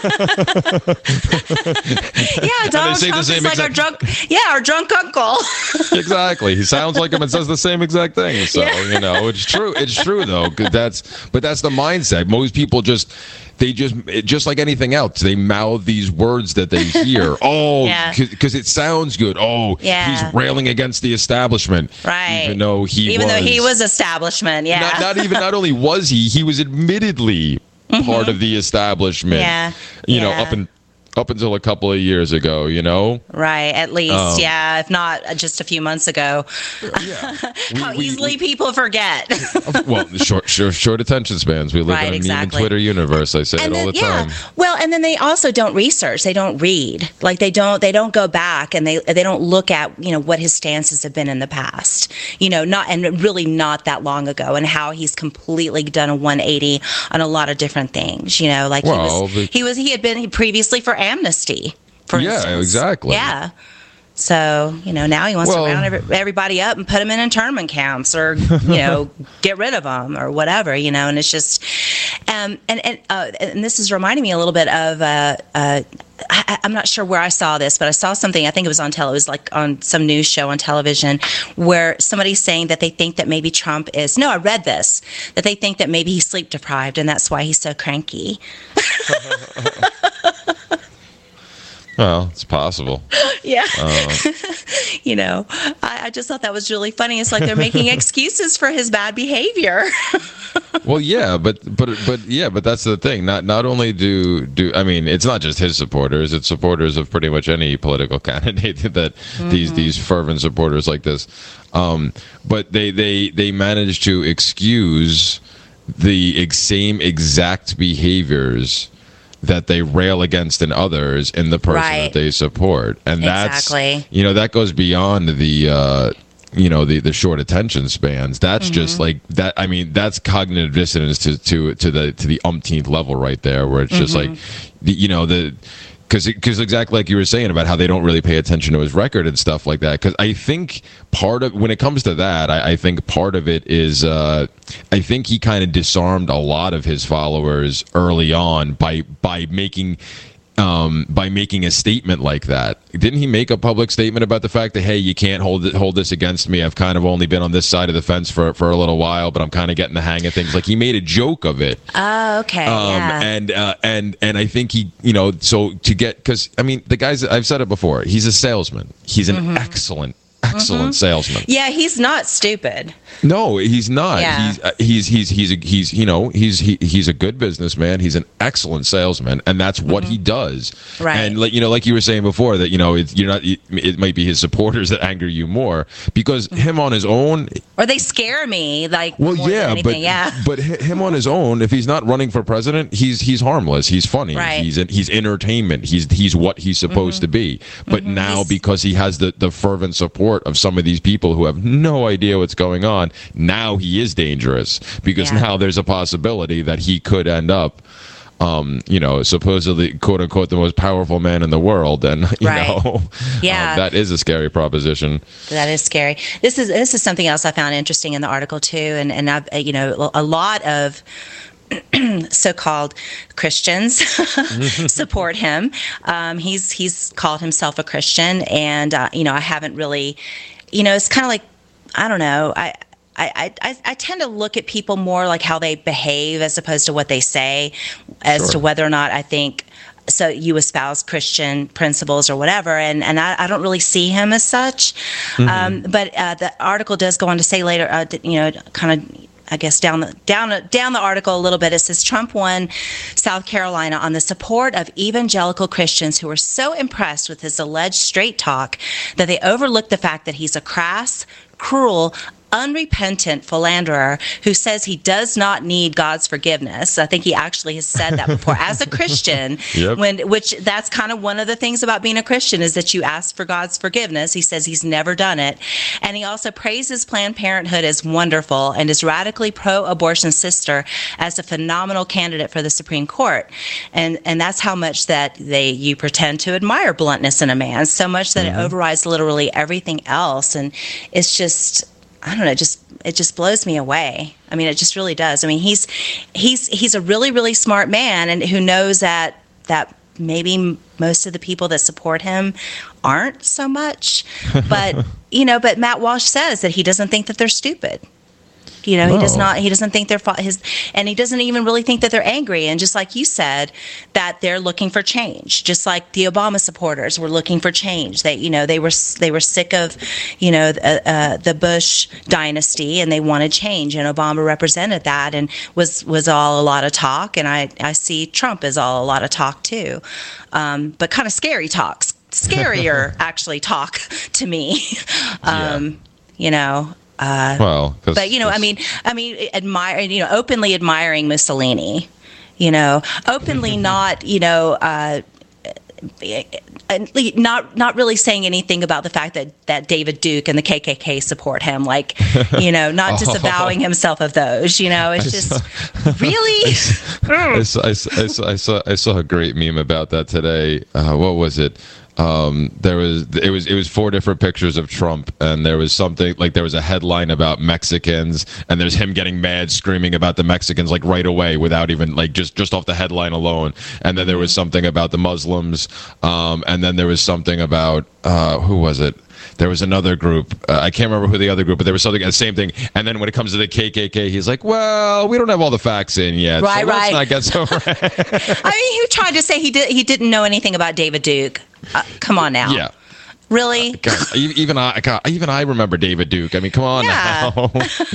Speaker 1: Yeah, Donald Trump is like exact- our drunk. Yeah, our drunk uncle.
Speaker 2: Exactly. He sounds like him and says the same exact thing. So yeah. you know, it's true. It's true though. Cause that's but that's the mindset. Most people just. They just, just like anything else, they mouth these words that they hear. Oh, because yeah. it sounds good. Oh, yeah. he's railing against the establishment.
Speaker 1: Right.
Speaker 2: Even though he
Speaker 1: even
Speaker 2: was.
Speaker 1: though he was establishment, yeah.
Speaker 2: Not, not even, not only was he, he was admittedly mm-hmm. part of the establishment.
Speaker 1: Yeah.
Speaker 2: You
Speaker 1: yeah.
Speaker 2: know, up in. Up until a couple of years ago, you know?
Speaker 1: Right, at least, um, yeah, if not just a few months ago. Yeah. How we, easily we, people forget.
Speaker 2: Well, short, short short attention spans. We live
Speaker 1: right,
Speaker 2: in a
Speaker 1: exactly.
Speaker 2: meme and Twitter universe. I say
Speaker 1: and
Speaker 2: it
Speaker 1: then,
Speaker 2: all the
Speaker 1: yeah.
Speaker 2: time.
Speaker 1: Well, and then they also don't research. They don't read. Like, they don't they don't go back and they they don't look at, you know, what his stances have been in the past. You know, not and really not that long ago, and how he's completely done a one eighty on a lot of different things. You know, like
Speaker 2: well,
Speaker 1: he was
Speaker 2: the,
Speaker 1: he was he had been previously for amnesty. For
Speaker 2: yeah,
Speaker 1: instance.
Speaker 2: exactly.
Speaker 1: Yeah. So, you know, now he wants well, to round every, everybody up and put them in internment camps or, you know, get rid of them or whatever, you know, and it's just, um, and, and, uh, and this is reminding me a little bit of, uh, uh, I, I'm not sure where I saw this, but I saw something, I think it was on tele, it was like on some news show on television where somebody's saying that they think that maybe Trump is, no, I read this, that they think that maybe he's sleep deprived and that's why he's so cranky.
Speaker 2: Well, it's possible.
Speaker 1: Yeah.
Speaker 2: Uh,
Speaker 1: you know, I, I just thought that was really funny. It's like they're making excuses for his bad behavior.
Speaker 2: Well, yeah, but but but yeah, but that's the thing. Not not only do do I mean, it's not just his supporters; it's supporters of pretty much any political candidate that mm-hmm. these these fervent supporters like this. Um, but they they they manage to excuse the ex- same exact behaviors that they rail against in others in the person
Speaker 1: right.
Speaker 2: that they support. And that's,
Speaker 1: exactly.
Speaker 2: you know, that goes beyond the, uh, you know, the, the short attention spans. That's mm-hmm. just like that. I mean, that's cognitive dissonance to, to, to the, to the umpteenth level right there, where it's just mm-hmm. like, the, you know, the, Because because exactly like you were saying about how they don't really pay attention to his record and stuff like that. Because I think part of, when it comes to that, I, I think part of it is, uh, I think he kind of disarmed a lot of his followers early on by by making um, by making a statement like that. Didn't he make a public statement about the fact that, hey, you can't hold it, hold this against me. I've kind of only been on this side of the fence for for a little while, but I'm kind of getting the hang of things. Like, he made a joke of it.
Speaker 1: Oh, okay.
Speaker 2: Um,
Speaker 1: yeah.
Speaker 2: And uh, and and I think he, you know, so to get, because I mean, the guy's, I've said it before, he's a salesman. He's an mm-hmm. excellent. Excellent mm-hmm. salesman.
Speaker 1: Yeah, he's not stupid.
Speaker 2: No, he's not.
Speaker 1: Yeah.
Speaker 2: He's uh, he's he's he's a, he's you know he's he, he's a good businessman. He's an excellent salesman, and that's what mm-hmm. he does.
Speaker 1: Right.
Speaker 2: And like you know, like you were saying before, that you know it's, you're not. It might be his supporters that anger you more, because mm-hmm. him on his own,
Speaker 1: or they scare me. Like
Speaker 2: well,
Speaker 1: more
Speaker 2: yeah,
Speaker 1: than anything.
Speaker 2: but
Speaker 1: yeah,
Speaker 2: but him on his own, if he's not running for president, he's he's harmless. He's funny.
Speaker 1: Right.
Speaker 2: He's he's entertainment. He's he's what he's supposed mm-hmm. to be. But mm-hmm. now, he's, because he has the the fervent support of some of these people people who have no idea what's going on, now he is dangerous, because yeah. now there's a possibility that he could end up um, you know, supposedly, quote unquote, the most powerful man in the world. And, you
Speaker 1: right.
Speaker 2: know,
Speaker 1: yeah.
Speaker 2: um, that is a scary proposition.
Speaker 1: That is scary. This is, this is something else I found interesting in the article too. And, and I've, you know, a lot of so-called Christians support him. Um, he's, he's called himself a Christian. And, uh, you know, I haven't really, you know, it's kind of like, I don't know. I, I, I, I tend to look at people more like how they behave as opposed to what they say, as sure. to whether or not I think so you espouse Christian principles or whatever. And, and I, I don't really see him as such. Mm-hmm. Um, but uh, the article does go on to say later, uh, you know, kind of, I guess down the down down the article a little bit, it says Trump won South Carolina on the support of evangelical Christians who were so impressed with his alleged straight talk that they overlooked the fact that he's a crass, cruel, unrepentant philanderer who says he does not need God's forgiveness. I think he actually has said that before as a Christian,
Speaker 2: Yep.
Speaker 1: when which that's kind of one of the things about being a Christian is that you ask for God's forgiveness. He says he's never done it. And he also praises Planned Parenthood as wonderful and his radically pro-abortion sister as a phenomenal candidate for the Supreme Court. And and that's how much that they you pretend to admire bluntness in a man, so much that mm-hmm. it overrides literally everything else. And it's just I don't know, just it just blows me away. I mean, it just really does. I mean, he's he's he's a really, really smart man, and who knows that that maybe most of the people that support him aren't so much. But you know, but Matt Walsh says that he doesn't think that they're stupid. You know, no. he does not. He doesn't think they're his, and he doesn't even really think that they're angry. And just like you said, that they're looking for change. Just like the Obama supporters were looking for change. They, you know, they were they were sick of, you know, uh, uh, the Bush dynasty, and they wanted change. And Obama represented that, and was was all a lot of talk. And I I see Trump as all a lot of talk too, um, but kind of scary talks, scarier actually talk to me. Um, yeah. You know. Uh,
Speaker 2: well,
Speaker 1: but you know, I mean, I mean, admire, you know, openly admiring Mussolini, you know, openly not, you know, uh, not not really saying anything about the fact that, that David Duke and the K K K support him, like, you know, not disavowing himself of those. You know, it's just really.
Speaker 2: I saw, I, saw, I, saw, I saw I saw a great meme about that today. Uh, what was it? Um, there was it was it was four different pictures of Trump, and there was something like there was a headline about Mexicans, and there's him getting mad, screaming about the Mexicans like right away without even like just just off the headline alone. And then there was something about the Muslims, um, and then there was something about uh, who was it? There was another group. Uh, I can't remember who the other group, but there was something, the same thing. And then when it comes to the K K K, he's like, well, we don't have all the facts in yet.
Speaker 1: Right,
Speaker 2: so let's
Speaker 1: right.
Speaker 2: not get so right.
Speaker 1: I mean, he tried to say he did. He didn't know anything about David Duke. Uh, come on now.
Speaker 2: Yeah.
Speaker 1: Really?
Speaker 2: God, even I, God, even I remember David Duke. I mean, come on
Speaker 1: yeah.
Speaker 2: now.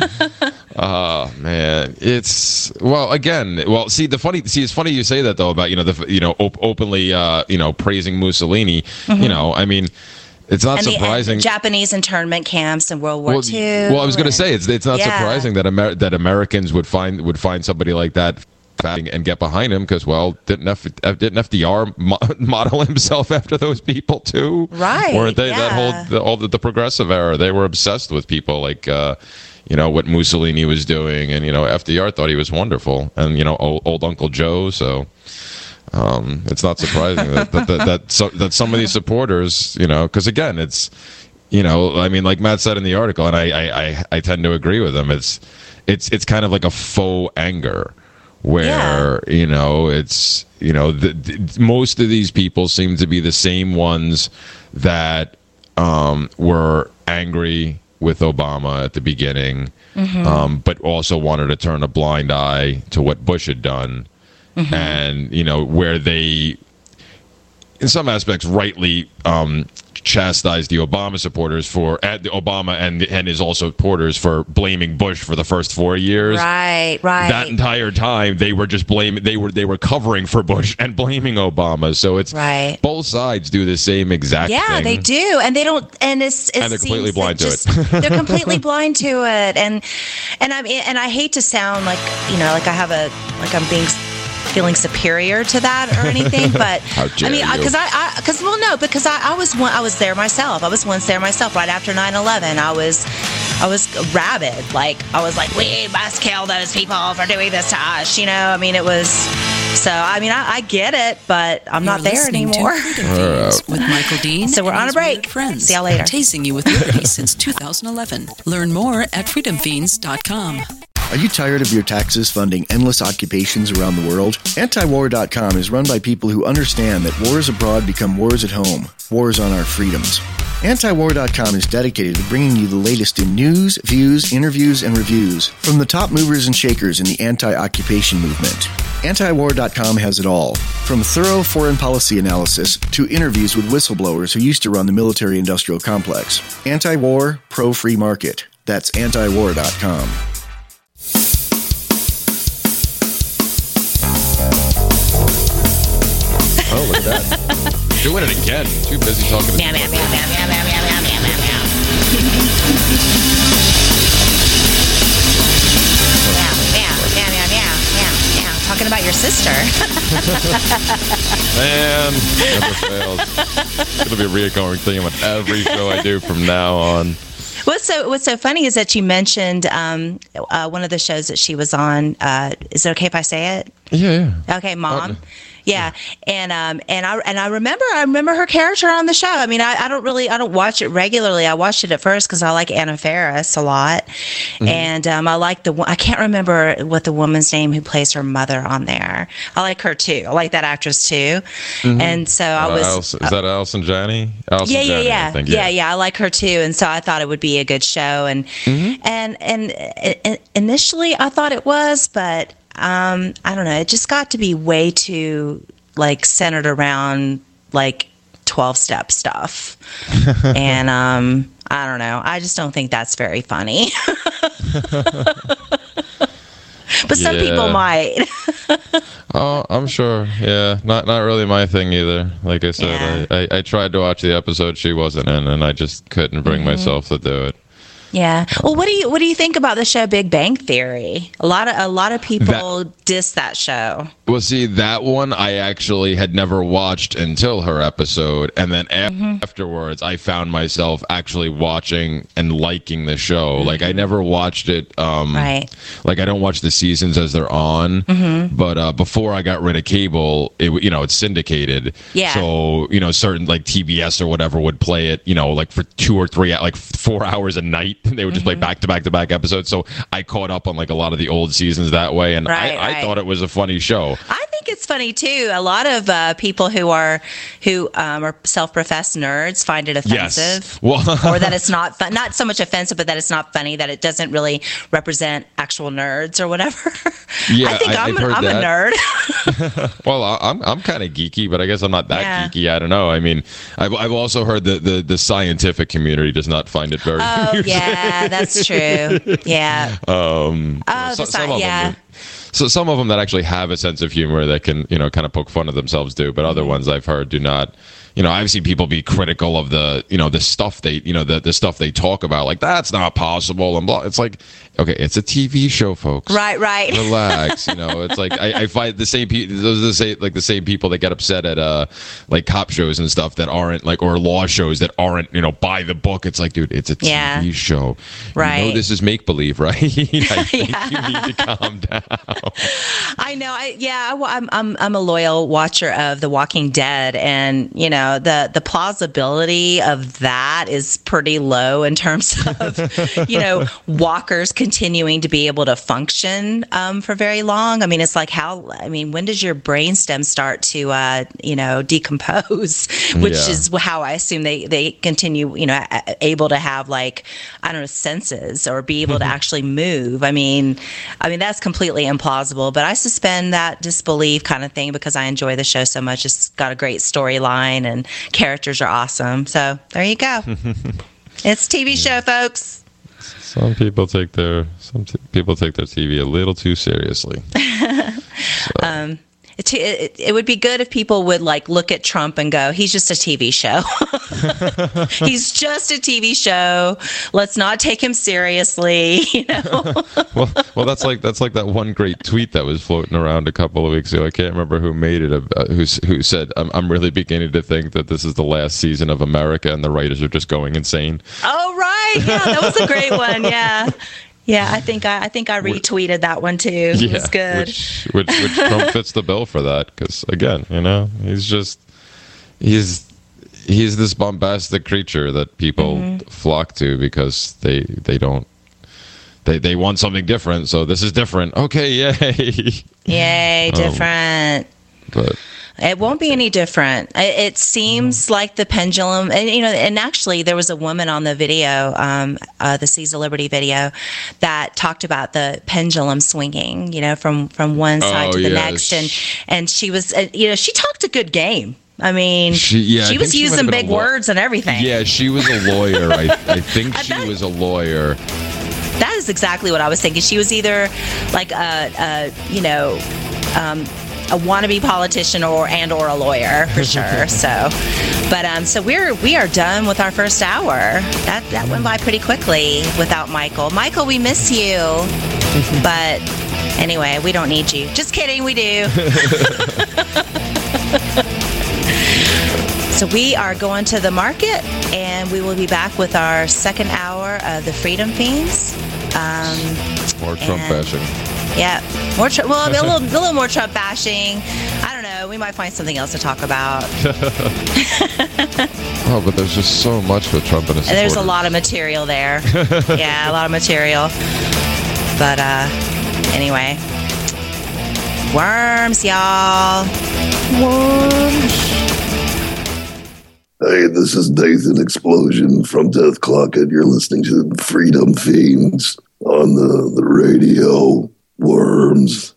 Speaker 2: Oh man, it's well again. Well, see the funny. See, it's funny you say that though about you know the you know op- openly uh, you know praising Mussolini. Mm-hmm. You know, I mean. It's not
Speaker 1: and
Speaker 2: surprising.
Speaker 1: The, Japanese internment camps in World War
Speaker 2: well,
Speaker 1: Two.
Speaker 2: Well, I was going to say it's it's not
Speaker 1: yeah.
Speaker 2: surprising that Amer- that Americans would find would find somebody like that and get behind him because well didn't F- didn't F D R mo- model himself after those people too?
Speaker 1: Right.
Speaker 2: Weren't they
Speaker 1: yeah.
Speaker 2: that whole the, all the, the progressive era? They were obsessed with people like. Uh, you know what Mussolini was doing, and you know F D R thought he was wonderful, and you know old, old Uncle Joe. So um, it's not surprising that that that, that, so, that some of these supporters, you know, because again, it's you know, I mean, like Matt said in the article, and I, I, I, I tend to agree with him. It's it's it's kind of like a faux anger, where yeah. you know it's you know the, the, most of these people seem to be the same ones that um, were angry with Obama at the beginning, mm-hmm. um, but also wanted to turn a blind eye to what Bush had done. Mm-hmm. And, you know, where they, in some aspects, rightly um, chastised the Obama supporters for, at the Obama and and his also supporters for blaming Bush for the first four years.
Speaker 1: Right, right.
Speaker 2: That entire time, they were just blaming, they were they were covering for Bush and blaming Obama. So it's,
Speaker 1: right.
Speaker 2: both sides do the same exact
Speaker 1: yeah,
Speaker 2: thing.
Speaker 1: Yeah, they do. And they don't, and it's, it
Speaker 2: and they're completely blind to
Speaker 1: just,
Speaker 2: it.
Speaker 1: They're completely blind to it. And, and I mean, and I hate to sound like, you know, like I have a, like I'm being, feeling superior to that or anything, but I mean, because I, because well, no, because I, I was one, I was there myself. I was once there myself. Right after nine eleven, I was, I was rabid. Like I was like, we must kill those people for doing this to us. You know, I mean, it was. So I mean, I, I get it, but I'm
Speaker 3: You're
Speaker 1: not there anymore.
Speaker 3: With Michael Dean.
Speaker 1: So we're on a break.
Speaker 3: Friends.
Speaker 1: See y'all later.
Speaker 3: Tasing you with liberty since two thousand eleven. Learn more at freedom fiends dot com.
Speaker 4: Are you tired of your taxes funding endless occupations around the world? anti war dot com is run by people who understand that wars abroad become wars at home, wars on our freedoms. anti war dot com is dedicated to bringing you the latest in news, views, interviews, and reviews from the top movers and shakers in the anti-occupation movement. anti war dot com has it all, from thorough foreign policy analysis to interviews with whistleblowers who used to run the military-industrial complex. Anti-war, pro-free market. That's anti war dot com.
Speaker 2: Oh, look at that. Doing it again. Too busy talking to
Speaker 1: meow, meow, meow, meow, meow, meow, meow, meow, meow, meow. talking about your sister.
Speaker 2: Man, never fails. It's going to be a reoccurring theme on every show I do from now on.
Speaker 1: What's so What's so funny is that you mentioned um, uh, one of the shows that she was on. Uh, is it okay if I say it?
Speaker 2: Yeah, yeah.
Speaker 1: Okay, Mom. Yeah, and um, and I and I remember I remember her character on the show. I mean, I, I don't really I don't watch it regularly. I watched it at first because I like Anna Faris a lot, mm-hmm. and um, I like the I can't remember what the woman's name who plays her mother on there. I like her too. I like that actress too, mm-hmm. and so I was. Uh,
Speaker 2: Alison, is that Allison Janney? Allison
Speaker 1: yeah, yeah,
Speaker 2: Janney,
Speaker 1: yeah.
Speaker 2: I think,
Speaker 1: yeah,
Speaker 2: yeah,
Speaker 1: yeah. I like her too, and so I thought it would be a good show, and mm-hmm. and, and and initially I thought it was, but. Um, I don't know. It just got to be way too like centered around like twelve step stuff. And um, I don't know. I just don't think that's very funny. But some
Speaker 2: yeah.
Speaker 1: people might.
Speaker 2: Oh, I'm sure. Yeah, not not really my thing either. Like I said, yeah. I, I, I tried to watch the episode she wasn't in, and I just couldn't bring mm-hmm. myself to do it.
Speaker 1: Yeah. Well, what do you what do you think about the show Big Bang Theory? A lot of a lot of people that, diss that show.
Speaker 2: Well, see, that one I actually had never watched until her episode, and then mm-hmm. afterwards, I found myself actually watching and liking the show. Mm-hmm. Like I never watched it. Um,
Speaker 1: right.
Speaker 2: Like I don't watch the seasons as they're on. Mm-hmm. But uh, before I got rid of cable, it you know it's syndicated.
Speaker 1: Yeah.
Speaker 2: So you know certain like T B S or whatever would play it. You know like for two or three like four hours a night. They would just mm-hmm. play back to back to back episodes. So I caught up on like a lot of the old seasons that way, and
Speaker 1: right,
Speaker 2: I,
Speaker 1: right.
Speaker 2: I thought it was a funny show.
Speaker 1: I think it's funny too. A lot of uh, people who are who um, are self-professed nerds find it offensive,
Speaker 2: yes. well,
Speaker 1: or that it's not fun, not so much offensive, but that it's not funny, that it doesn't really represent actual nerds or whatever.
Speaker 2: Yeah,
Speaker 1: I think
Speaker 2: I,
Speaker 1: I'm,
Speaker 2: I've heard
Speaker 1: I'm
Speaker 2: that.
Speaker 1: a nerd.
Speaker 2: Well, I'm I'm kind of geeky, but I guess I'm not that
Speaker 1: yeah.
Speaker 2: geeky. I don't know. I mean, I've I've also heard that the the scientific community does not find it very.
Speaker 1: Oh
Speaker 2: amusing.
Speaker 1: Yeah, that's true. Yeah.
Speaker 2: Um.
Speaker 1: Oh,
Speaker 2: so,
Speaker 1: the
Speaker 2: some
Speaker 1: sci-
Speaker 2: of
Speaker 1: yeah.
Speaker 2: them. So some of them that actually have a sense of humor that can, you know, kind of poke fun of themselves do, but other ones I've heard do not. You know, I've seen people be critical of the, you know, the stuff they, you know, the, the stuff they talk about, like that's not possible and blah. It's like, okay, it's a T V show, folks.
Speaker 1: Right, right.
Speaker 2: Relax. You know, it's like I, I find the same people. Those are the same, like the same people that get upset at uh like cop shows and stuff that aren't like or law shows that aren't, you know, by the book. It's like, dude, it's a T V
Speaker 1: yeah.
Speaker 2: show.
Speaker 1: Right.
Speaker 2: You know, this is make believe, right? I think
Speaker 1: yeah.
Speaker 2: you need to calm down.
Speaker 1: I know. I yeah. I, I'm I'm I'm a loyal watcher of The Walking Dead, and you know the the plausibility of that is pretty low in terms of you know walkers continuing to be able to function um, for very long. I mean, it's like how I mean, when does your brainstem start to uh, you know decompose? Which
Speaker 2: Yeah.
Speaker 1: is how I assume they they continue you know a- able to have like I don't know senses or be able to actually move. I mean, I mean that's completely implausible. But I suspend that disbelief kind of thing because I enjoy the show so much. It's got a great storyline and characters are awesome. So there you go. It's a T V show, folks.
Speaker 2: Some people take their some t- people take their T V a little too seriously. So.
Speaker 1: Um, it, it, it would be good if people would like look at Trump and go, he's just a T V show. He's just a T V show. Let's not take him seriously. You know.
Speaker 2: well, well, that's like that's like that one great tweet that was floating around a couple of weeks ago. I can't remember who made it. Uh, who who said, I'm, "I'm really beginning to think that this is the last season of America, and the writers are just going insane."
Speaker 1: Oh right, yeah, that was a great one. Yeah. Yeah, I think I, I think I retweeted that one too. It
Speaker 2: yeah,
Speaker 1: was good.
Speaker 2: Which, which, which Trump fits the bill for that because, again, you know, he's just he's he's this bombastic creature that people mm-hmm. flock to because they they don't they they want something different. So this is different. Okay, yay! Yay,
Speaker 1: different.
Speaker 2: Um, but.
Speaker 1: It won't be any different. It, it seems like the pendulum, and you know, and actually, there was a woman on the video, um, uh, the Seas of Liberty video, that talked about the pendulum swinging, you know, from from one side
Speaker 2: oh,
Speaker 1: to the
Speaker 2: yes.
Speaker 1: next, and and she was, uh, you know, she talked a good game. I mean,
Speaker 2: she, yeah,
Speaker 1: she
Speaker 2: I
Speaker 1: was
Speaker 2: she
Speaker 1: using big law- words and everything.
Speaker 2: Yeah, she was a lawyer. I, I think
Speaker 1: I
Speaker 2: she
Speaker 1: bet-
Speaker 2: was a lawyer.
Speaker 1: That is exactly what I was thinking. She was either like a, a you know. Um, a wannabe politician or and or a lawyer for sure. So, but um, so we're we are done with our first hour. That that went by pretty quickly without Michael. Michael, we miss you, but Anyway, we don't need you. Just kidding, we do. So we are going to the market, and we will be back with our second hour of the Freedom Fiends. Um,
Speaker 2: More Trump
Speaker 1: and-
Speaker 2: bashing.
Speaker 1: Yeah, more. Tr- well, a little, a little more Trump bashing. I don't know. We might find something else to talk about.
Speaker 2: Oh, but there's just so much with Trump and his
Speaker 1: And there's a
Speaker 2: supporters.
Speaker 1: lot of material there. Yeah, a lot of material. But uh, anyway, worms, y'all.
Speaker 6: Hey, this is Nathan Explosion from Death Clock, and you're listening to Freedom Fiends on the, the radio. Worms.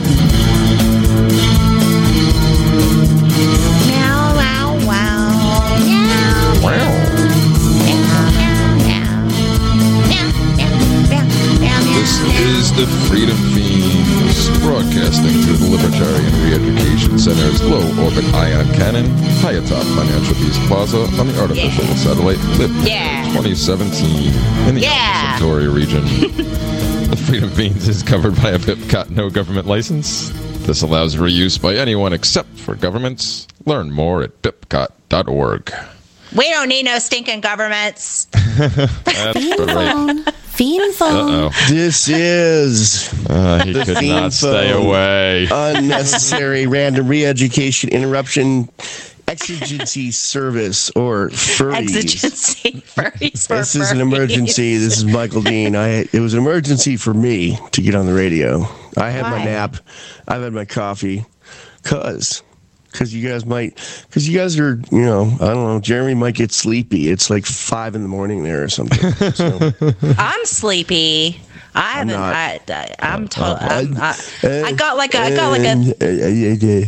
Speaker 1: Meow, wow, wow. Meow, meow, meow, meow, meow, meow, meow.
Speaker 2: This is the Freedom Fiends, broadcasting through the Libertarian Re-Education Center's low-orbit ion cannon, high atop Financial Peace Plaza on the artificial
Speaker 1: Yeah.
Speaker 2: satellite Lip
Speaker 1: Yeah.
Speaker 2: twenty seventeen in the
Speaker 1: Yeah.
Speaker 2: Centauri region. The Freedom Fiends is covered by a B I P C O T no government license. This allows reuse by anyone except for governments. Learn more at bipcot dot org.
Speaker 1: We don't need no stinking governments.
Speaker 2: That's right.
Speaker 1: Fiend phone.
Speaker 2: Uh-oh.
Speaker 4: This is
Speaker 2: Uh, he
Speaker 4: The
Speaker 2: could
Speaker 4: Fiend
Speaker 2: not stay
Speaker 4: phone.
Speaker 2: away.
Speaker 4: unnecessary random re-education interruption exigency service, or furries.
Speaker 1: Exigency. Furries for
Speaker 4: This is an
Speaker 1: furries.
Speaker 4: emergency. This is Michael Dean. I it was an emergency for me to get on the radio. I had my
Speaker 1: Why?
Speaker 4: nap. I've had my coffee. Cause, cause you guys might, cause you guys are, you know, I don't know. Jeremy might get sleepy. It's like five in the morning there or something. So,
Speaker 1: I'm sleepy. I haven't.
Speaker 4: not.
Speaker 1: I, I, I'm. To, I'm I, I got like a. I got like a.
Speaker 4: And, uh, uh, uh,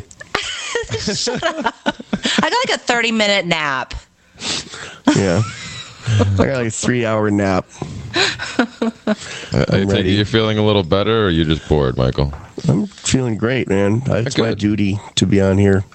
Speaker 1: I got like a thirty minute nap.
Speaker 4: yeah. I got like a three hour nap.
Speaker 2: I, I take
Speaker 4: ready.
Speaker 2: it you're feeling a little better, or you're just bored, Michael?
Speaker 4: I'm feeling great, man. It's my
Speaker 2: Good.
Speaker 4: duty to be on here.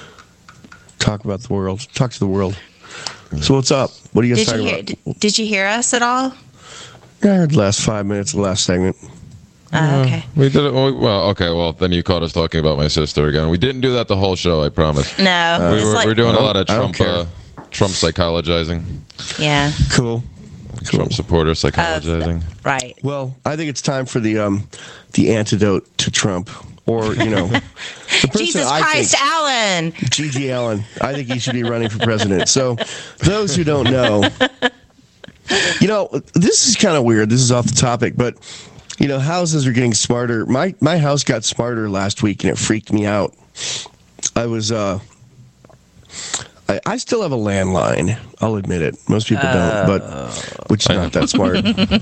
Speaker 4: Talk about the world. Talk to the world. So what's up? What are you guys
Speaker 1: Did you
Speaker 4: talking
Speaker 1: hear?
Speaker 4: about?
Speaker 1: Did, did you hear us at all?
Speaker 4: I heard the last five minutes of the last segment.
Speaker 1: Uh, okay.
Speaker 2: We did it. Well, okay. Well, then you caught us talking about my sister again. We didn't do that the whole show, I promise.
Speaker 1: No.
Speaker 2: we
Speaker 1: it's
Speaker 2: were
Speaker 1: like,
Speaker 2: we're doing a
Speaker 4: I
Speaker 2: lot of
Speaker 4: don't- I don't
Speaker 2: Trump uh, Trump psychologizing,
Speaker 1: yeah.
Speaker 4: Cool.
Speaker 2: Trump supporter psychologizing.
Speaker 1: Right.
Speaker 4: Well, I think it's time for the um the antidote to Trump, or you know, the person
Speaker 1: Jesus
Speaker 4: I
Speaker 1: Christ,
Speaker 4: think,
Speaker 1: Alan.
Speaker 4: G G Allen. I think he should be running for president. So, those who don't know, you know, this is kind of weird. This is off the topic, but you know, houses are getting smarter. My my house got smarter last week, and it freaked me out. I was uh, I, I still have a landline. I'll admit it. Most people don't, but which is not that smart.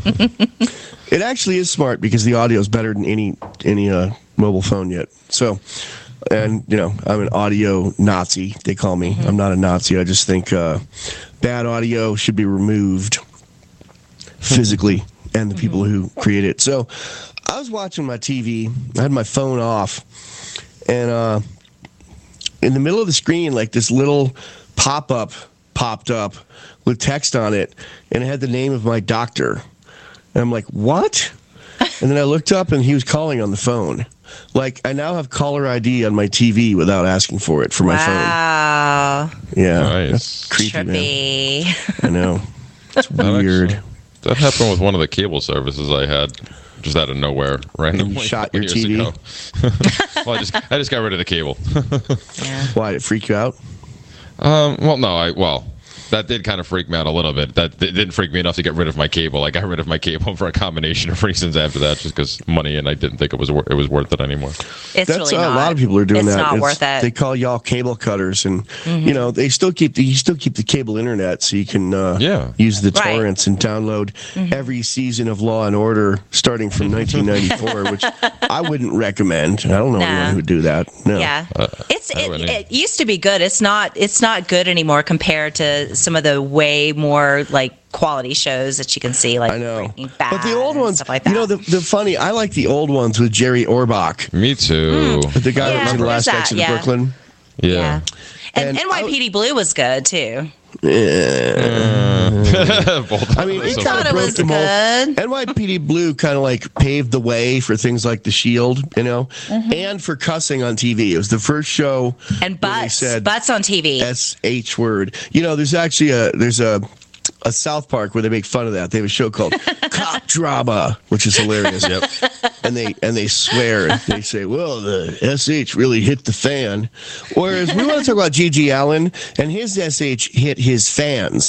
Speaker 4: It actually is smart because the audio is better than any any uh, mobile phone yet. So, and you know, I'm an audio Nazi. They call me. I'm not a Nazi. I just think uh, bad audio should be removed physically, and the people who create it. So, I was watching my T V. I had my phone off, and uh, in the middle of the screen, like this little pop-up popped up with text on it, and it had the name of my doctor. And I'm like, what? And then I looked up, and he was calling on the phone. Like, I now have caller I D on my T V without asking for it for my
Speaker 1: Wow.
Speaker 4: phone. Yeah,
Speaker 2: Nice.
Speaker 4: that's creepy, man.
Speaker 1: Trippy.
Speaker 4: I know. It's
Speaker 2: That
Speaker 4: weird.
Speaker 2: actually- That happened with one of the cable services I had, just out of nowhere, randomly.
Speaker 4: shot
Speaker 2: a couple
Speaker 4: your T V?
Speaker 2: years ago. Well, I just I just got rid of the cable.
Speaker 1: Yeah.
Speaker 4: Why, did it freak you out?
Speaker 2: Um, well, no, I well, that did kind of freak me out a little bit. That it didn't freak me enough to get rid of my cable. I got rid of my cable for a combination of reasons after that, just because money, and I didn't think it was wor- it was worth it anymore.
Speaker 1: It's
Speaker 4: That's
Speaker 1: really
Speaker 4: uh,
Speaker 1: not.
Speaker 4: a lot of people are doing
Speaker 1: it's
Speaker 4: that.
Speaker 1: Not worth it.
Speaker 4: They call y'all cable cutters, and you know they still keep the you still keep the cable internet, so you can uh,
Speaker 2: Yeah.
Speaker 4: use the
Speaker 1: Right.
Speaker 4: torrents and download every season of Law and Order starting from nineteen ninety-four, which I wouldn't recommend. I don't know
Speaker 1: No.
Speaker 4: anyone who would do that. No.
Speaker 1: Yeah, it's
Speaker 2: I
Speaker 1: it,
Speaker 2: wouldn't.
Speaker 1: it used to be good. It's not. It's not good anymore compared to some of the way more like quality shows that you can see, like
Speaker 4: I know.
Speaker 1: Breaking Bad
Speaker 4: But the old
Speaker 1: and
Speaker 4: ones,
Speaker 1: stuff like that.
Speaker 4: you know, the the funny. I like the old ones with Jerry Orbach,
Speaker 2: Me too.
Speaker 4: the guy
Speaker 1: Yeah,
Speaker 4: that was in
Speaker 1: who's
Speaker 4: Last
Speaker 1: that?
Speaker 4: Exit
Speaker 1: Yeah.
Speaker 4: to Brooklyn.
Speaker 2: Yeah.
Speaker 1: yeah, and,
Speaker 4: And
Speaker 1: N Y P D Blue was good too.
Speaker 2: Both
Speaker 7: I mean,
Speaker 2: of
Speaker 7: it
Speaker 2: them.
Speaker 7: kind
Speaker 1: Thought
Speaker 7: of
Speaker 1: it
Speaker 7: broke
Speaker 1: was
Speaker 7: the mold.
Speaker 1: good.
Speaker 7: N Y P D Blue kind of like paved the way for things like The Shield, you know,
Speaker 1: Mm-hmm.
Speaker 7: and for cussing on T V. It was the first show
Speaker 1: And
Speaker 7: where they
Speaker 1: butts.
Speaker 7: said
Speaker 1: Butts on T V.
Speaker 7: S H word. You know, there's actually a there's a a South Park where they make fun of that. They have a show called Cop Drama, which is hilarious. Yep. And they and they swear. They say, "Well, the S H really hit the fan." Whereas we want to talk about G G Allen, and his S H hit his fans.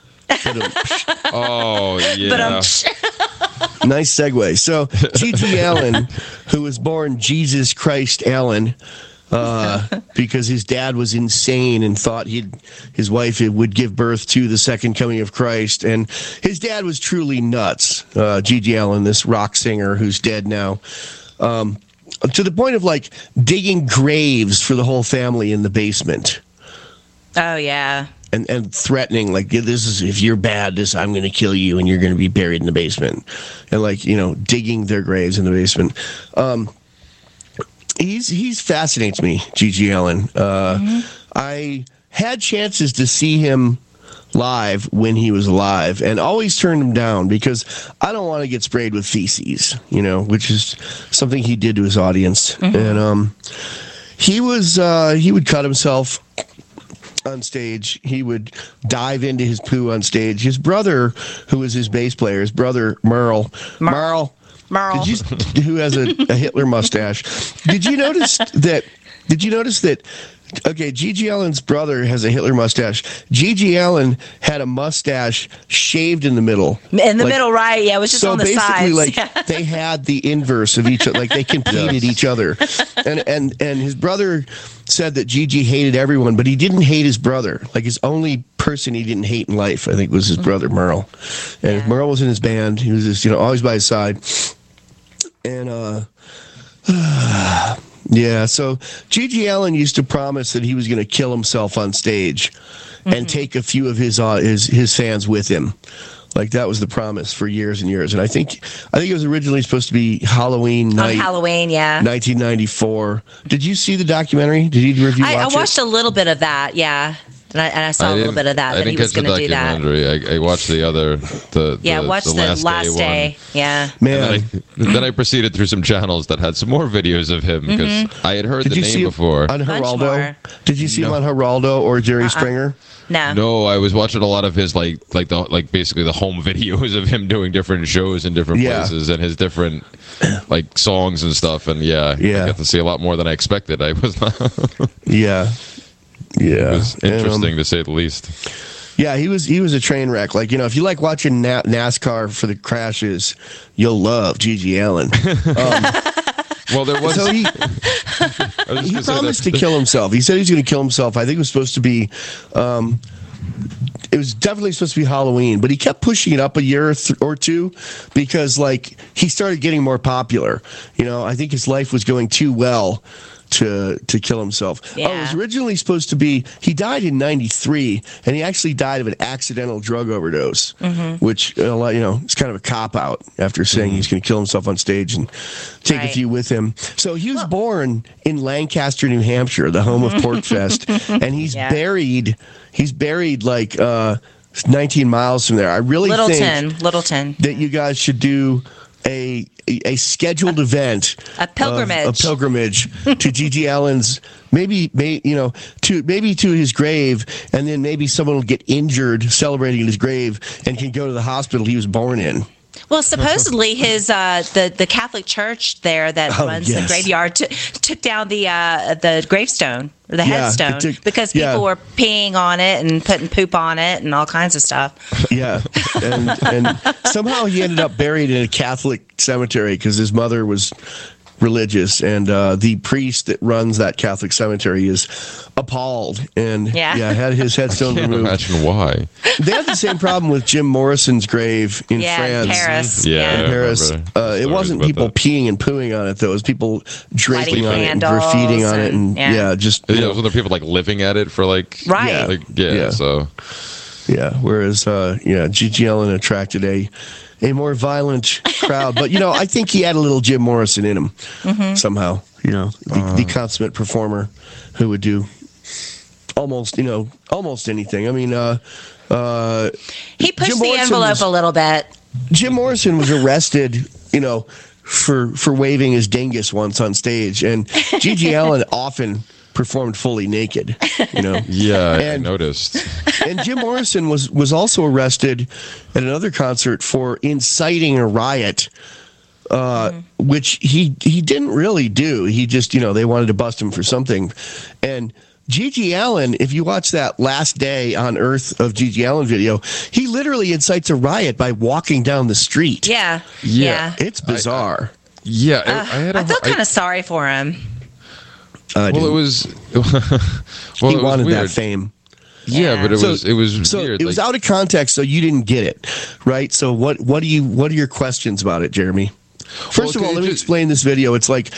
Speaker 2: Oh yeah.
Speaker 1: But um,
Speaker 7: Nice segue. So G G Allen, who was born Jesus Christ Allen, uh, because his dad was insane and thought he'd his wife would give birth to the second coming of Christ, and his dad was truly nuts. Uh, G G Allen, this rock singer who's dead now, um, to the point of like digging graves for the whole family in the basement.
Speaker 1: oh yeah.
Speaker 7: And, and threatening, like, this is, if you're bad, this, I'm going to kill you and you're going to be buried in the basement. And, like, you know, digging their graves in the basement. Um, he's, he's fascinates me, G G Allen. Uh, mm-hmm. I had chances to see him live when he was alive and always turned him down because I don't want to get sprayed with feces, you know, which is something he did to his audience. Mm-hmm. And um, he was, uh, he would cut himself on stage. He would dive into his poo on stage. His brother, who was his bass player, his brother Merle, Merle,
Speaker 1: Merle,
Speaker 7: did you, who has a, a Hitler mustache. Did you notice that? Did you notice that? Okay, G G Allen's brother has a Hitler mustache. G G Allen had a mustache shaved in the middle.
Speaker 1: in the
Speaker 7: like,
Speaker 1: middle, right? Yeah, it was just
Speaker 7: so
Speaker 1: on the
Speaker 7: basically,
Speaker 1: sides.
Speaker 7: like
Speaker 1: Yeah.
Speaker 7: they had the inverse of each other. Like they competed each other, and and and his brother said that Gigi hated everyone, but he didn't hate his brother. Like his only person he didn't hate in life, I think, was his brother Merle. And
Speaker 1: Yeah.
Speaker 7: Merle was in his band. He was just, you know, always by his side. And uh, yeah, so Gigi Allen used to promise that he was going to kill himself on stage
Speaker 1: Mm-hmm.
Speaker 7: and take a few of his uh, his his fans with him. Like that was the promise for years and years. And I think I think it was originally supposed to be Halloween night.
Speaker 1: On Halloween, yeah.
Speaker 7: nineteen ninety-four. Did you see the documentary? Did you review
Speaker 1: I, I
Speaker 7: watch
Speaker 1: watched
Speaker 7: it?
Speaker 1: a little bit of that, yeah. And I, and I saw
Speaker 2: I
Speaker 1: a little
Speaker 2: didn't-
Speaker 1: bit of that,
Speaker 2: I
Speaker 1: that
Speaker 2: didn't
Speaker 1: he was
Speaker 2: catch the
Speaker 1: going to do that.
Speaker 2: documentary. I, I watched the other, the
Speaker 1: Yeah,
Speaker 2: the,
Speaker 1: watch
Speaker 2: the,
Speaker 1: the
Speaker 2: last,
Speaker 1: last
Speaker 2: day,
Speaker 1: day.
Speaker 2: one.
Speaker 1: Yeah.
Speaker 7: Man,
Speaker 2: And then I, then I proceeded through some channels that had some more videos of him because
Speaker 1: Mm-hmm.
Speaker 2: I had heard
Speaker 7: did
Speaker 2: the
Speaker 7: you
Speaker 2: name
Speaker 7: see
Speaker 2: before.
Speaker 7: him on
Speaker 1: Bunch
Speaker 7: Geraldo?
Speaker 1: more.
Speaker 7: Did you see him
Speaker 2: No.
Speaker 7: on Geraldo or Jerry Springer?
Speaker 1: No.
Speaker 2: No, I was watching a lot of his like like the like basically the home videos of him doing different shows in different
Speaker 7: Yeah.
Speaker 2: places and his different like songs and stuff. And yeah,
Speaker 7: Yeah.
Speaker 2: I got to see a lot more than I expected. I was not. it
Speaker 7: Yeah. Yeah.
Speaker 2: was
Speaker 7: And, um,
Speaker 2: interesting to say the least.
Speaker 7: Yeah, he was he was a train wreck. Like, you know, if you like watching Na- NASCAR for the crashes, you'll love Gigi Allen. Um,
Speaker 2: Well, there was.
Speaker 7: so he,
Speaker 2: I was
Speaker 7: he
Speaker 2: gonna say
Speaker 7: promised
Speaker 2: that-
Speaker 7: to kill himself. He said he was going to kill himself. I think it was supposed to be, um, it was definitely supposed to be Halloween, but he kept pushing it up a year or, th- or two because, like, he started getting more popular. You know, I think his life was going too well to to kill himself.
Speaker 1: Yeah.
Speaker 7: Oh, it was originally supposed to be, he died in ninety-three, and he actually died of an accidental drug overdose,
Speaker 1: Mm-hmm.
Speaker 7: which, a lot, you know, it's kind of a cop-out after saying he's going to kill himself on stage and take a
Speaker 1: Right.
Speaker 7: few with him. So he was born in Lancaster, New Hampshire, the home of Pork Fest, and he's
Speaker 1: Yeah.
Speaker 7: buried, he's buried like uh, nineteen miles from there. I really think
Speaker 1: Littleton. Littleton.
Speaker 7: that you guys should do a a, a scheduled event,
Speaker 1: A pilgrimage.
Speaker 7: of- a pilgrimage to Gigi Allen's, maybe, may, you know, to maybe to his grave, and then maybe someone will get injured celebrating his grave and can go to the hospital he was born in.
Speaker 1: Well, supposedly his uh, the the Catholic Church there that
Speaker 7: Oh,
Speaker 1: runs the
Speaker 7: yes.
Speaker 1: graveyard t- took down the uh, the gravestone or the
Speaker 7: Yeah,
Speaker 1: headstone
Speaker 7: it took-
Speaker 1: because people
Speaker 7: yeah.
Speaker 1: were peeing on it and putting poop on it and all kinds of stuff.
Speaker 7: Yeah, and and somehow he ended up buried in a Catholic cemetery because his mother was religious, and uh, the priest that runs that Catholic cemetery is appalled, and
Speaker 1: Yeah.
Speaker 7: yeah had his headstone
Speaker 2: I can't
Speaker 7: removed.
Speaker 2: imagine why.
Speaker 7: They had the same problem with Jim Morrison's grave in
Speaker 1: yeah,
Speaker 7: France.
Speaker 1: in Paris.
Speaker 2: Yeah.
Speaker 7: In
Speaker 2: I
Speaker 7: Paris,
Speaker 2: remember
Speaker 7: uh, it
Speaker 2: stories
Speaker 7: wasn't
Speaker 2: about
Speaker 7: people
Speaker 2: that.
Speaker 7: peeing and pooing on it, though. It was people draping
Speaker 1: Lighting
Speaker 7: on it and
Speaker 1: candles
Speaker 7: graffitiing on it, and
Speaker 1: and- yeah.
Speaker 7: yeah, just you
Speaker 2: Yeah,
Speaker 7: know,
Speaker 2: wasn't there people like living at it for like
Speaker 1: Right.
Speaker 7: Yeah.
Speaker 2: like yeah,
Speaker 7: Yeah.
Speaker 2: so
Speaker 7: yeah. Whereas, uh, yeah, Gigi Allen attracted a a more violent crowd, but you know, I think he had a little Jim Morrison in him
Speaker 1: Mm-hmm.
Speaker 7: somehow. You know, the, the consummate performer who would do almost, you know, almost anything. I mean, uh, uh,
Speaker 1: he pushed
Speaker 7: Jim
Speaker 1: the
Speaker 7: Morrison
Speaker 1: envelope
Speaker 7: was,
Speaker 1: a little bit.
Speaker 7: Jim Morrison was arrested, you know, for for waving his dingus once on stage, and Gigi Allen often performed fully naked, you know.
Speaker 2: Yeah,
Speaker 7: and,
Speaker 2: I noticed.
Speaker 7: And Jim Morrison was was also arrested at another concert for inciting a riot, uh, mm-hmm. which he he didn't really do. He just, you know, they wanted to bust him for something. And Gigi Allen, if you watch that Last Day on Earth of Gigi Allen video, he literally incites a riot by walking down the street.
Speaker 1: Yeah.
Speaker 2: Yeah.
Speaker 1: yeah.
Speaker 7: It's bizarre.
Speaker 2: I, I, yeah.
Speaker 1: Uh,
Speaker 2: I, I, had a,
Speaker 1: I felt kind
Speaker 2: I,
Speaker 1: of sorry for him.
Speaker 7: Uh,
Speaker 2: well, it was. well,
Speaker 7: he
Speaker 2: it was
Speaker 7: wanted
Speaker 2: weird.
Speaker 7: that fame.
Speaker 2: Yeah,
Speaker 1: Yeah.
Speaker 2: but it
Speaker 7: So-
Speaker 2: was it was
Speaker 7: So
Speaker 2: weird.
Speaker 7: it was
Speaker 2: like,
Speaker 7: out of context, so you didn't get it, right? So what what do you what are your questions about it, Jeremy? First
Speaker 2: Well,
Speaker 7: of all,
Speaker 2: it
Speaker 7: let me
Speaker 2: just-
Speaker 7: explain this video. It's like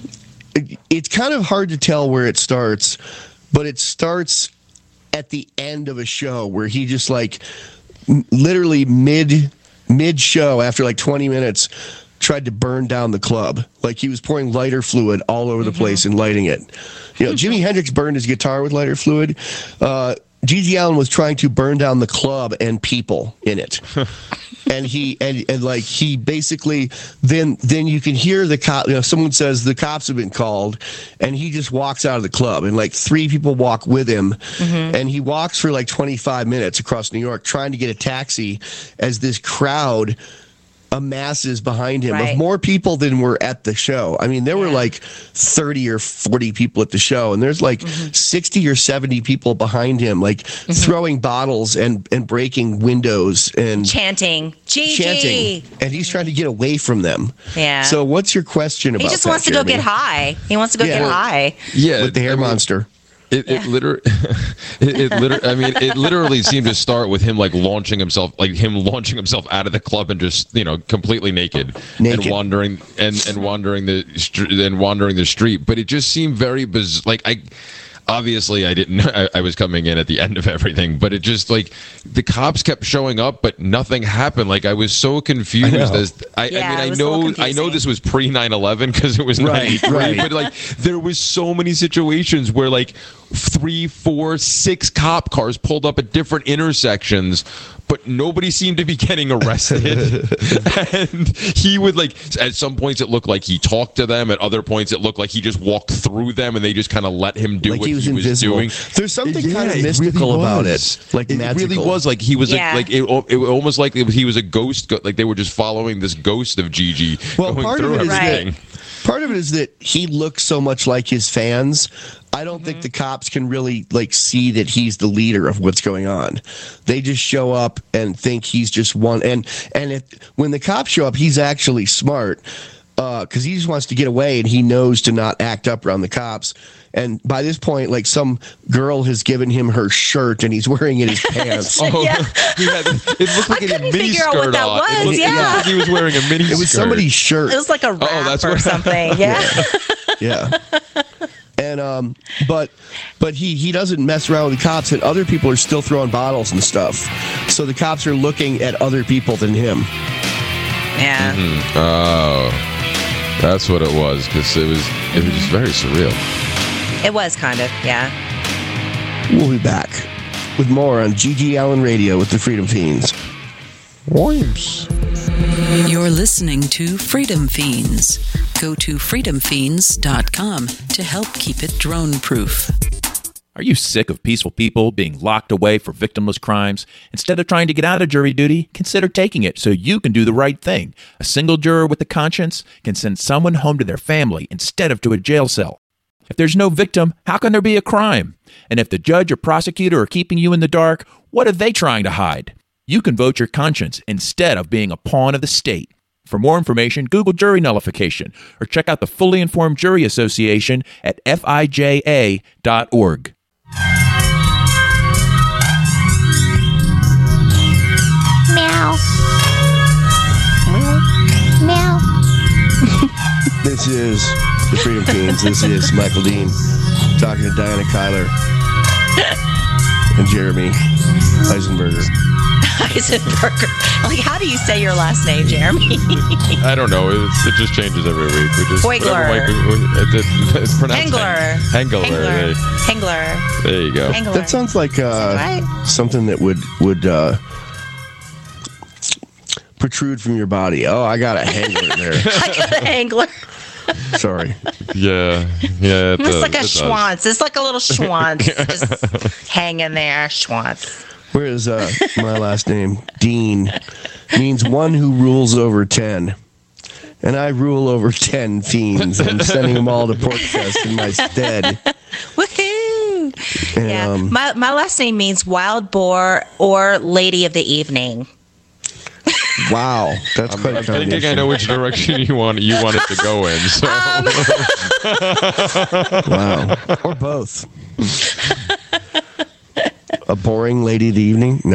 Speaker 7: it, it's kind of hard to tell where it starts, but it starts at the end of a show where he just like m- literally mid mid show after like twenty minutes tried to burn down the club. Like he was pouring lighter fluid all over the place and lighting it. You know, Jimi Hendrix burned his guitar with lighter fluid. Uh, Gigi Allen was trying to burn down the club and people in it. and he and, and like he basically then then you can hear the cop, you know, someone says the cops have been called, and he just walks out of the club, and like three people walk with him, mm-hmm. and he walks for like twenty-five minutes across New York trying to get a taxi as this crowd amasses behind him
Speaker 1: right.
Speaker 7: of more people than were at the show. I mean, there yeah. were like thirty or forty people at the show, and there's like mm-hmm. sixty or seventy people behind him, like mm-hmm. throwing bottles and, and breaking windows and
Speaker 1: chanting, Gigi.
Speaker 7: chanting. And he's trying to get away from them.
Speaker 1: Yeah.
Speaker 7: So what's your question about that,
Speaker 1: He just wants to
Speaker 7: Jeremy?
Speaker 1: go get high. He wants to go
Speaker 7: Yeah.
Speaker 1: get high.
Speaker 2: yeah,
Speaker 7: With the hair
Speaker 2: I mean,
Speaker 7: monster.
Speaker 2: It, it literally, it, it literally. I mean, it literally seemed to start with him like launching himself, like him launching himself out of the club and just, you know, completely naked,
Speaker 7: Naked.
Speaker 2: and wandering and and wandering the str- and wandering the street. But it just seemed very bizarre. Like I, obviously, I didn't. I, I was coming in at the end of everything, but it just like the cops kept showing up, but nothing happened. Like I was so confused.
Speaker 7: I know.
Speaker 2: As I,
Speaker 1: Yeah,
Speaker 2: I mean,
Speaker 1: it
Speaker 2: I
Speaker 1: was a little
Speaker 2: know, I know
Speaker 1: confusing.
Speaker 2: this was pre nine eleven because it was
Speaker 7: Right,
Speaker 2: ninety-three,
Speaker 7: right.
Speaker 2: but like there was so many situations where like three, four, six cop cars pulled up at different intersections, but nobody seemed to be getting arrested. And he would like, at some points it looked like he talked to them. At other points it looked like he just walked through them and they just kind of let him do
Speaker 7: Like
Speaker 2: what
Speaker 7: he was
Speaker 2: he was
Speaker 7: invisible.
Speaker 2: doing.
Speaker 7: There's something
Speaker 2: Yeah,
Speaker 7: kind of
Speaker 2: it
Speaker 7: mystical
Speaker 2: really
Speaker 7: about
Speaker 2: was.
Speaker 7: it. Like
Speaker 2: it
Speaker 7: magical.
Speaker 2: really was like he was
Speaker 1: Yeah.
Speaker 2: like, like it, it almost like it was, he was a ghost, go- like they were just following this ghost of Gigi
Speaker 7: Well,
Speaker 2: going
Speaker 7: part of
Speaker 2: through
Speaker 7: it is
Speaker 2: everything.
Speaker 1: Right.
Speaker 7: Part of it is that he looks so much like his fans. I don't
Speaker 1: Mm-hmm.
Speaker 7: think the cops can really like see that he's the leader of what's going on. They just show up and think he's just one. And and if, when the cops show up, he's actually smart because he just wants to get away and he knows to not act up around the cops. And by this point, like some girl has given him her shirt and he's wearing it in his pants.
Speaker 2: Oh,
Speaker 1: Yeah.
Speaker 2: he had, it looked like
Speaker 1: I
Speaker 2: he had a
Speaker 1: couldn't
Speaker 2: mini
Speaker 1: figure out what
Speaker 2: skirt
Speaker 1: that
Speaker 2: on.
Speaker 1: was,
Speaker 2: It looked, it
Speaker 1: yeah.
Speaker 2: looked like he was wearing a mini
Speaker 7: It was
Speaker 2: skirt.
Speaker 7: somebody's shirt.
Speaker 1: It was like a rap
Speaker 2: that's
Speaker 1: or
Speaker 2: what-
Speaker 1: something. Yeah.
Speaker 7: Yeah. And um, but but he he doesn't mess around with the cops, and other people are still throwing bottles and stuff. So the cops are looking at other people than him.
Speaker 1: Yeah.
Speaker 2: Oh, that's what it was, because it was it was just very surreal.
Speaker 1: It was kind of, yeah.
Speaker 7: We'll be back with more on G G Allen Radio with the Freedom Fiends.
Speaker 2: Whoops.
Speaker 3: You're listening to Freedom Fiends. Go to freedom fiends dot com to help keep it drone-proof.
Speaker 8: Are you sick of peaceful people being locked away for victimless crimes? Instead of trying to get out of jury duty, consider taking it so you can do the right thing. A single juror with a conscience can send someone home to their family instead of to a jail cell. If there's no victim, how can there be a crime? And if the judge or prosecutor are keeping you in the dark, what are they trying to hide? You can vote your conscience instead of being a pawn of the state. For more information, Google jury nullification or check out the Fully Informed Jury Association at F I J A dot org.
Speaker 9: Meow. Meow.
Speaker 7: This is the Freedom Fiends. This is Michael Dean talking to Diana Kyler and Jeremy Eisenberger.
Speaker 1: Eisenberger. Like, how do you say your last name, Jeremy?
Speaker 2: I don't know. It's, it just changes every week. We just
Speaker 1: Hoigler.
Speaker 2: whatever Mike- it- it- It's pronounced
Speaker 1: Hengler.
Speaker 2: Hengler.
Speaker 1: Hengler.
Speaker 2: There,
Speaker 1: Hengler.
Speaker 2: there you go.
Speaker 1: Hengler.
Speaker 7: That sounds like uh,
Speaker 1: right?
Speaker 7: something that would would uh, protrude from your body. Oh, I got a hanger there.
Speaker 1: I got a Hengler.
Speaker 7: Sorry.
Speaker 2: Yeah, yeah. It
Speaker 1: It's
Speaker 2: does,
Speaker 1: like a
Speaker 2: it does.
Speaker 1: schwanz. It's like a little schwanz just hanging there. Schwanz.
Speaker 7: Whereas uh, my last name, Dean, means one who rules over ten. And I rule over ten fiends. I'm sending them all to Porkfest in my stead.
Speaker 1: Woohoo!
Speaker 7: And,
Speaker 1: Yeah.
Speaker 7: um,
Speaker 1: my, my last name means wild boar or lady of the evening.
Speaker 7: wow, that's quite a
Speaker 2: I'm thinking I
Speaker 7: combination.
Speaker 2: know which direction you want you want it to go in. So
Speaker 7: Wow. Or both. A boring lady of the evening? No.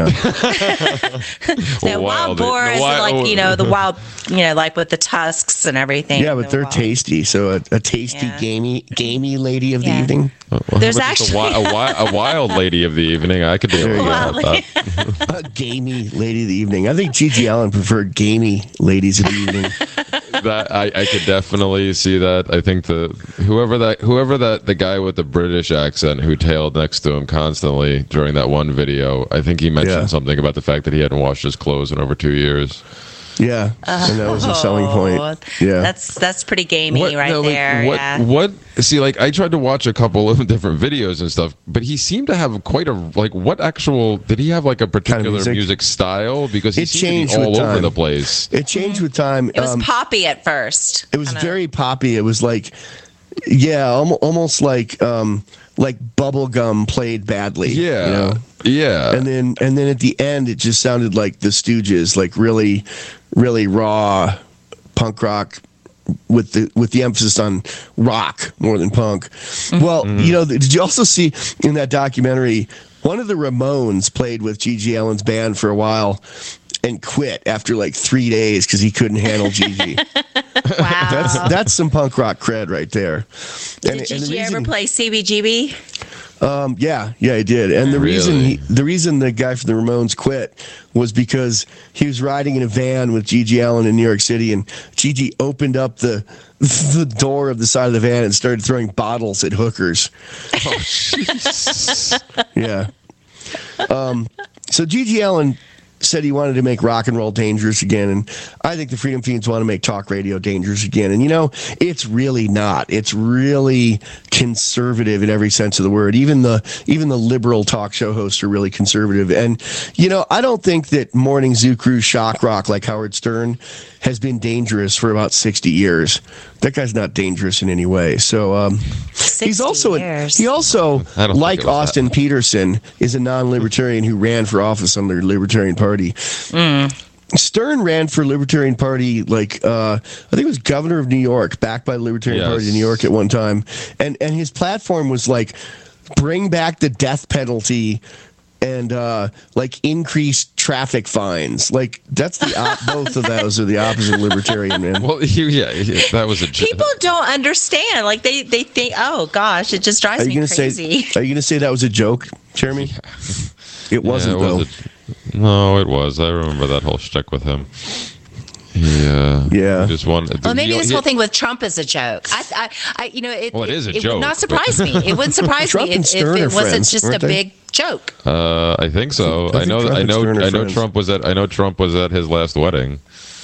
Speaker 1: Now, wild
Speaker 2: Wild-
Speaker 1: boar
Speaker 2: the
Speaker 1: is
Speaker 2: wild-
Speaker 1: like, you know, the wild, you know, like with the tusks and everything.
Speaker 7: Yeah, but
Speaker 1: The
Speaker 7: they're
Speaker 1: wild-
Speaker 7: tasty. So a, a tasty,
Speaker 1: Yeah.
Speaker 7: gamey, gamey lady of
Speaker 1: Yeah.
Speaker 7: the evening.
Speaker 2: Well, how
Speaker 1: There's
Speaker 2: about just a,
Speaker 1: actually-
Speaker 2: wi- a, wi- a wild lady of the evening. I could deal with
Speaker 1: Wild
Speaker 2: that.
Speaker 7: A gamey lady of the evening. I think Gigi Allen preferred gamey ladies of the evening.
Speaker 2: That I, I could definitely see that. I think the whoever that whoever that the guy with the British accent who tailed next to him constantly during that one video. I think he mentioned
Speaker 7: Yeah.
Speaker 2: something about the fact that he hadn't washed his clothes in over two years.
Speaker 7: Yeah, and that was a selling point.
Speaker 1: Oh,
Speaker 7: Yeah,
Speaker 1: That's that's pretty gamey right
Speaker 2: no, like,
Speaker 1: there.
Speaker 2: what,
Speaker 1: yeah.
Speaker 2: what? See, like I tried to watch a couple of different videos and stuff, but he seemed to have quite a like. What actual did he have like a particular
Speaker 7: music?
Speaker 2: music? style? Because he
Speaker 7: It
Speaker 2: seemed
Speaker 7: changed
Speaker 2: to be all
Speaker 7: with
Speaker 2: over
Speaker 7: time.
Speaker 2: the place.
Speaker 7: it changed with time.
Speaker 1: It was
Speaker 7: Um,
Speaker 1: poppy at first.
Speaker 7: It was
Speaker 1: Kinda-
Speaker 7: very poppy. It was like, yeah, almo- almost like um, like bubblegum played badly.
Speaker 2: Yeah,
Speaker 7: you know?
Speaker 2: yeah.
Speaker 7: And then and then at the end, it just sounded like the Stooges, like really, really raw punk rock with the with the emphasis on rock more than punk. Well, you know, did you also see in that documentary one of the Ramones played with Gigi Allen's band for a while and quit after like three days because he couldn't handle Gigi.
Speaker 1: Wow.
Speaker 7: That's that's some punk rock cred right there. And,
Speaker 1: Did
Speaker 7: and the
Speaker 1: you ever
Speaker 7: reason-
Speaker 1: play C B G B?
Speaker 7: Um, yeah, yeah, I did. And the reason
Speaker 2: Really?
Speaker 7: he, the reason the guy from the Ramones quit was because he was riding in a van with Gigi Allen in New York City, and Gigi opened up the the door of the side of the van and started throwing bottles at hookers.
Speaker 2: Oh, jeez.
Speaker 7: Yeah. Um, so Gigi Allen said he wanted to make rock and roll dangerous again, and I think the Freedom Fiends want to make talk radio dangerous again. And you know, it's really not. It's really conservative in every sense of the word. Even the even the liberal talk show hosts are really conservative. And you know, I don't think that morning zoo crew shock rock like Howard Stern has been dangerous for about sixty years. That guy's not dangerous in any way. So um, he's also a,
Speaker 1: years.
Speaker 7: he also
Speaker 2: I don't think
Speaker 7: like
Speaker 2: it was that
Speaker 7: Austin Peterson is a non-libertarian who ran for office on the Libertarian Party. Stern ran for Libertarian Party, like uh, I think it was governor of New York, backed by the Libertarian
Speaker 2: Yes.
Speaker 7: Party of New York at one time, and and his platform was like bring back the death penalty and uh, like increase traffic fines. Like that's the op- both of those are the opposite of libertarian, man.
Speaker 2: Well, he, yeah, he- that was a j-
Speaker 1: People don't understand. Like they, they think, oh gosh, it just drives
Speaker 7: Are you
Speaker 1: me
Speaker 7: gonna
Speaker 1: crazy.
Speaker 7: say? Are you gonna say that was a joke, Jeremy? It wasn't
Speaker 2: Yeah, it
Speaker 7: though.
Speaker 2: was a- no, it was. I remember that whole shtick with him. Yeah,
Speaker 7: Yeah.
Speaker 2: He just wanted.
Speaker 1: Well, maybe
Speaker 2: he-
Speaker 1: this
Speaker 2: he-
Speaker 1: whole thing with Trump is a joke. I, I, I you know, it,
Speaker 2: Well, it is a
Speaker 1: it
Speaker 2: joke,
Speaker 1: would not
Speaker 2: but-
Speaker 1: surprise me. It wouldn't surprise
Speaker 7: Trump
Speaker 1: me
Speaker 7: and
Speaker 1: if, if
Speaker 7: Stern
Speaker 1: it
Speaker 7: are
Speaker 1: wasn't
Speaker 7: friends,
Speaker 1: just a
Speaker 7: aren't they?
Speaker 1: big joke.
Speaker 2: Uh, I think so.
Speaker 7: I
Speaker 2: I,
Speaker 7: think
Speaker 2: know.
Speaker 7: Trump
Speaker 2: I
Speaker 7: and
Speaker 2: know.
Speaker 7: Stern are
Speaker 2: I know.
Speaker 7: friends.
Speaker 2: Trump was at. I know Trump was at his last wedding.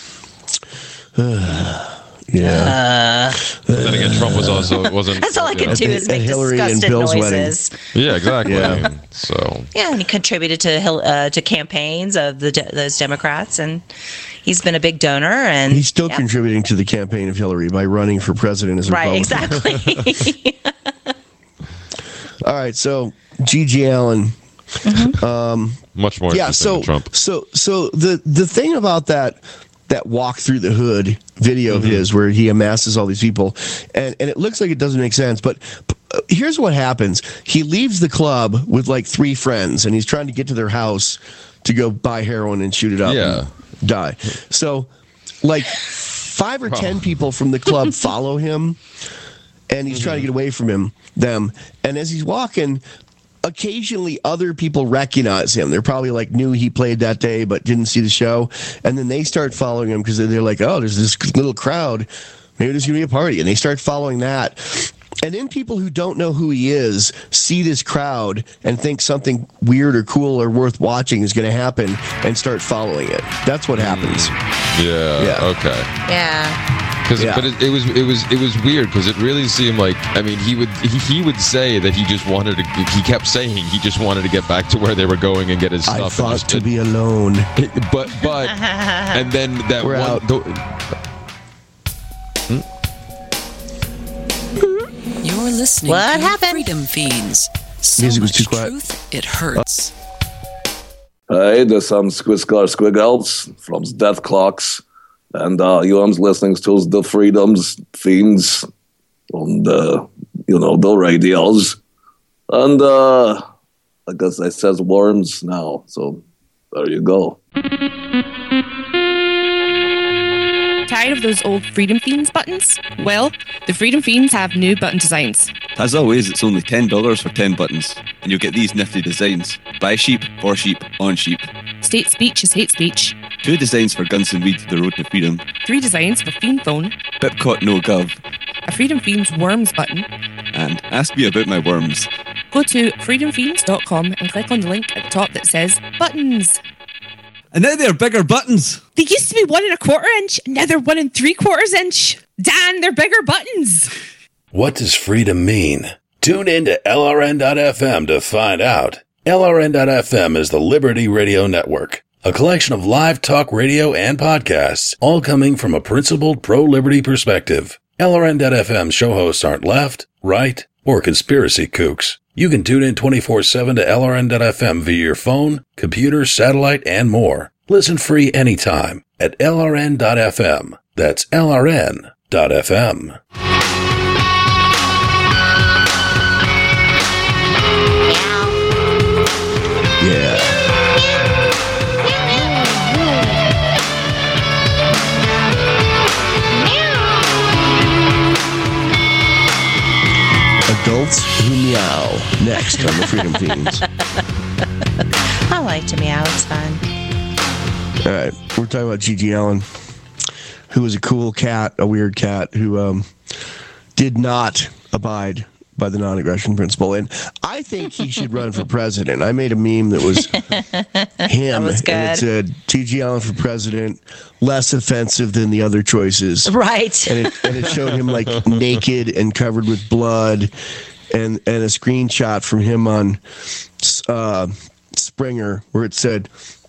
Speaker 7: Yeah.
Speaker 2: But then again, Trump was also wasn't.
Speaker 1: That's all I
Speaker 2: you
Speaker 1: can
Speaker 2: know-
Speaker 1: do is
Speaker 7: And
Speaker 1: make
Speaker 7: Hillary and
Speaker 1: disgusted
Speaker 7: Bill's wedding.
Speaker 1: noises.
Speaker 2: Yeah, exactly.
Speaker 7: Yeah.
Speaker 2: So
Speaker 1: Yeah, and he contributed to Hill- uh, to campaigns of the de- those Democrats, and he's been a big donor. And
Speaker 7: He's still
Speaker 1: yeah.
Speaker 7: contributing to the campaign of Hillary by running for president as a
Speaker 1: right,
Speaker 7: Republican.
Speaker 1: exactly.
Speaker 7: All right, so Gigi Allen.
Speaker 2: much more.
Speaker 7: Yeah,
Speaker 2: interesting
Speaker 7: so
Speaker 2: than Trump.
Speaker 7: so so the the thing about that that walk through the hood video
Speaker 2: Mm-hmm.
Speaker 7: of his where he amasses all these people, and and it looks like it doesn't make sense, but uh, here's what happens: he leaves the club with like three friends, and he's trying to get to their house to go buy heroin and shoot it up,
Speaker 2: Yeah.
Speaker 7: and die. So, like five or ten people from the club follow him, and he's trying to get away from him. Them, and as he's walking, occasionally other people recognize him. They're probably like knew he played that day, but didn't see the show. And then they start following him because they're like, oh, there's this little crowd. Maybe there's going to be a party. And they start following that. And then people who don't know who he is see this crowd and think something weird or cool or worth watching is going to happen and start following it. That's what happens.
Speaker 2: Yeah.
Speaker 7: Yeah.
Speaker 2: Okay.
Speaker 1: Yeah.
Speaker 2: Cause,
Speaker 7: Yeah.
Speaker 2: But it, it was it was it was weird because it really seemed like, I mean, he would he, he would say that he just wanted to, he kept saying he just wanted to get back to where they were going and get his stuff.
Speaker 7: I
Speaker 2: and
Speaker 7: thought
Speaker 2: just,
Speaker 7: to be alone.
Speaker 2: but but and then that
Speaker 7: We're
Speaker 2: one.
Speaker 7: out.
Speaker 2: The,
Speaker 3: You're listening
Speaker 1: What
Speaker 3: to
Speaker 1: happened?
Speaker 3: Freedom Fiends. So
Speaker 7: Music was
Speaker 3: much
Speaker 7: too quiet.
Speaker 3: truth, it hurts.
Speaker 6: Hey, this is Squiscar Squiggles from Death Clocks, and uh, you are listening to the Freedom's Fiends on the, you know, the radios. And uh, I guess it says worms now, so there you go.
Speaker 10: Tired of those old Freedom Fiends buttons? Well, the Freedom Fiends have new button designs.
Speaker 11: As always, it's only ten dollars for ten buttons, and you'll get these nifty designs. By sheep, for sheep, on sheep.
Speaker 10: State speech is hate speech.
Speaker 11: Two designs for Guns and Weed, The Road to Freedom.
Speaker 10: Three designs for Fiend Phone.
Speaker 11: Bipcot No Gov.
Speaker 10: A Freedom Fiends Worms button.
Speaker 11: And Ask Me About My Worms.
Speaker 10: Go to freedom fiends dot com and click on the link at the top that says Buttons.
Speaker 11: And now they're bigger buttons.
Speaker 10: They used to be one and a quarter inch, and now they're one and three quarters inch. Dan, they're bigger buttons.
Speaker 12: What does freedom mean? Tune in to L R N dot F M to find out. L R N dot F M is the Liberty Radio Network, a collection of live talk radio and podcasts, all coming from a principled pro-liberty perspective. L R N dot F M show hosts aren't left, right, or conspiracy kooks. You can tune in twenty-four seven to L R N dot F M via your phone, computer, satellite, and more. Listen free anytime at L R N dot F M. That's L R N dot F M.
Speaker 7: Yeah. Adults who meow. Next on the Freedom Fiends.
Speaker 1: I like to meow. It's fun.
Speaker 7: All right, we're talking about Gigi Allen, who was a cool cat, a weird cat, who um, did not abide by the non-aggression principle. And I think he should run for president. I made a meme that was him.
Speaker 1: That was good.
Speaker 7: And it said, Gigi Allen for president, less offensive than the other choices.
Speaker 1: Right.
Speaker 7: And it, and it showed him like naked and covered with blood, and, and a screenshot from him on uh, Springer where it said,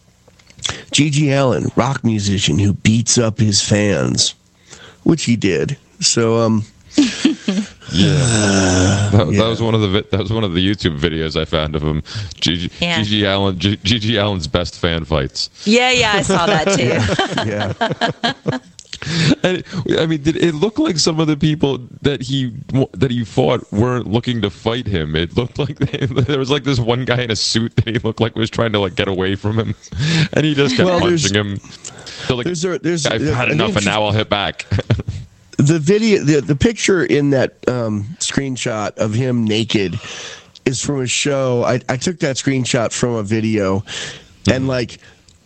Speaker 7: Gigi Allen, rock musician who beats up his fans, which he did. So, um,
Speaker 2: yeah, that,
Speaker 7: yeah.
Speaker 2: that was one of the vi- that was one of the YouTube videos I found of him. Gigi,
Speaker 1: Yeah.
Speaker 2: Gigi Allen, G- Gigi Allen's best fan fights.
Speaker 1: Yeah, yeah, I saw that too.
Speaker 7: yeah.
Speaker 2: And it, I mean, did it look like some of the people that he that he fought weren't looking to fight him? It looked like they, there was like this one guy in a suit that he looked like was trying to like get away from him, and he just kept
Speaker 7: Well, there's-
Speaker 2: punching him. So like,
Speaker 7: There's a, there's
Speaker 2: I've had
Speaker 7: an
Speaker 2: enough, and now I'll hit back.
Speaker 7: the video, the, the picture in that um, screenshot of him naked is from a show. I, I took that screenshot from a video,
Speaker 2: Mm-hmm.
Speaker 7: and like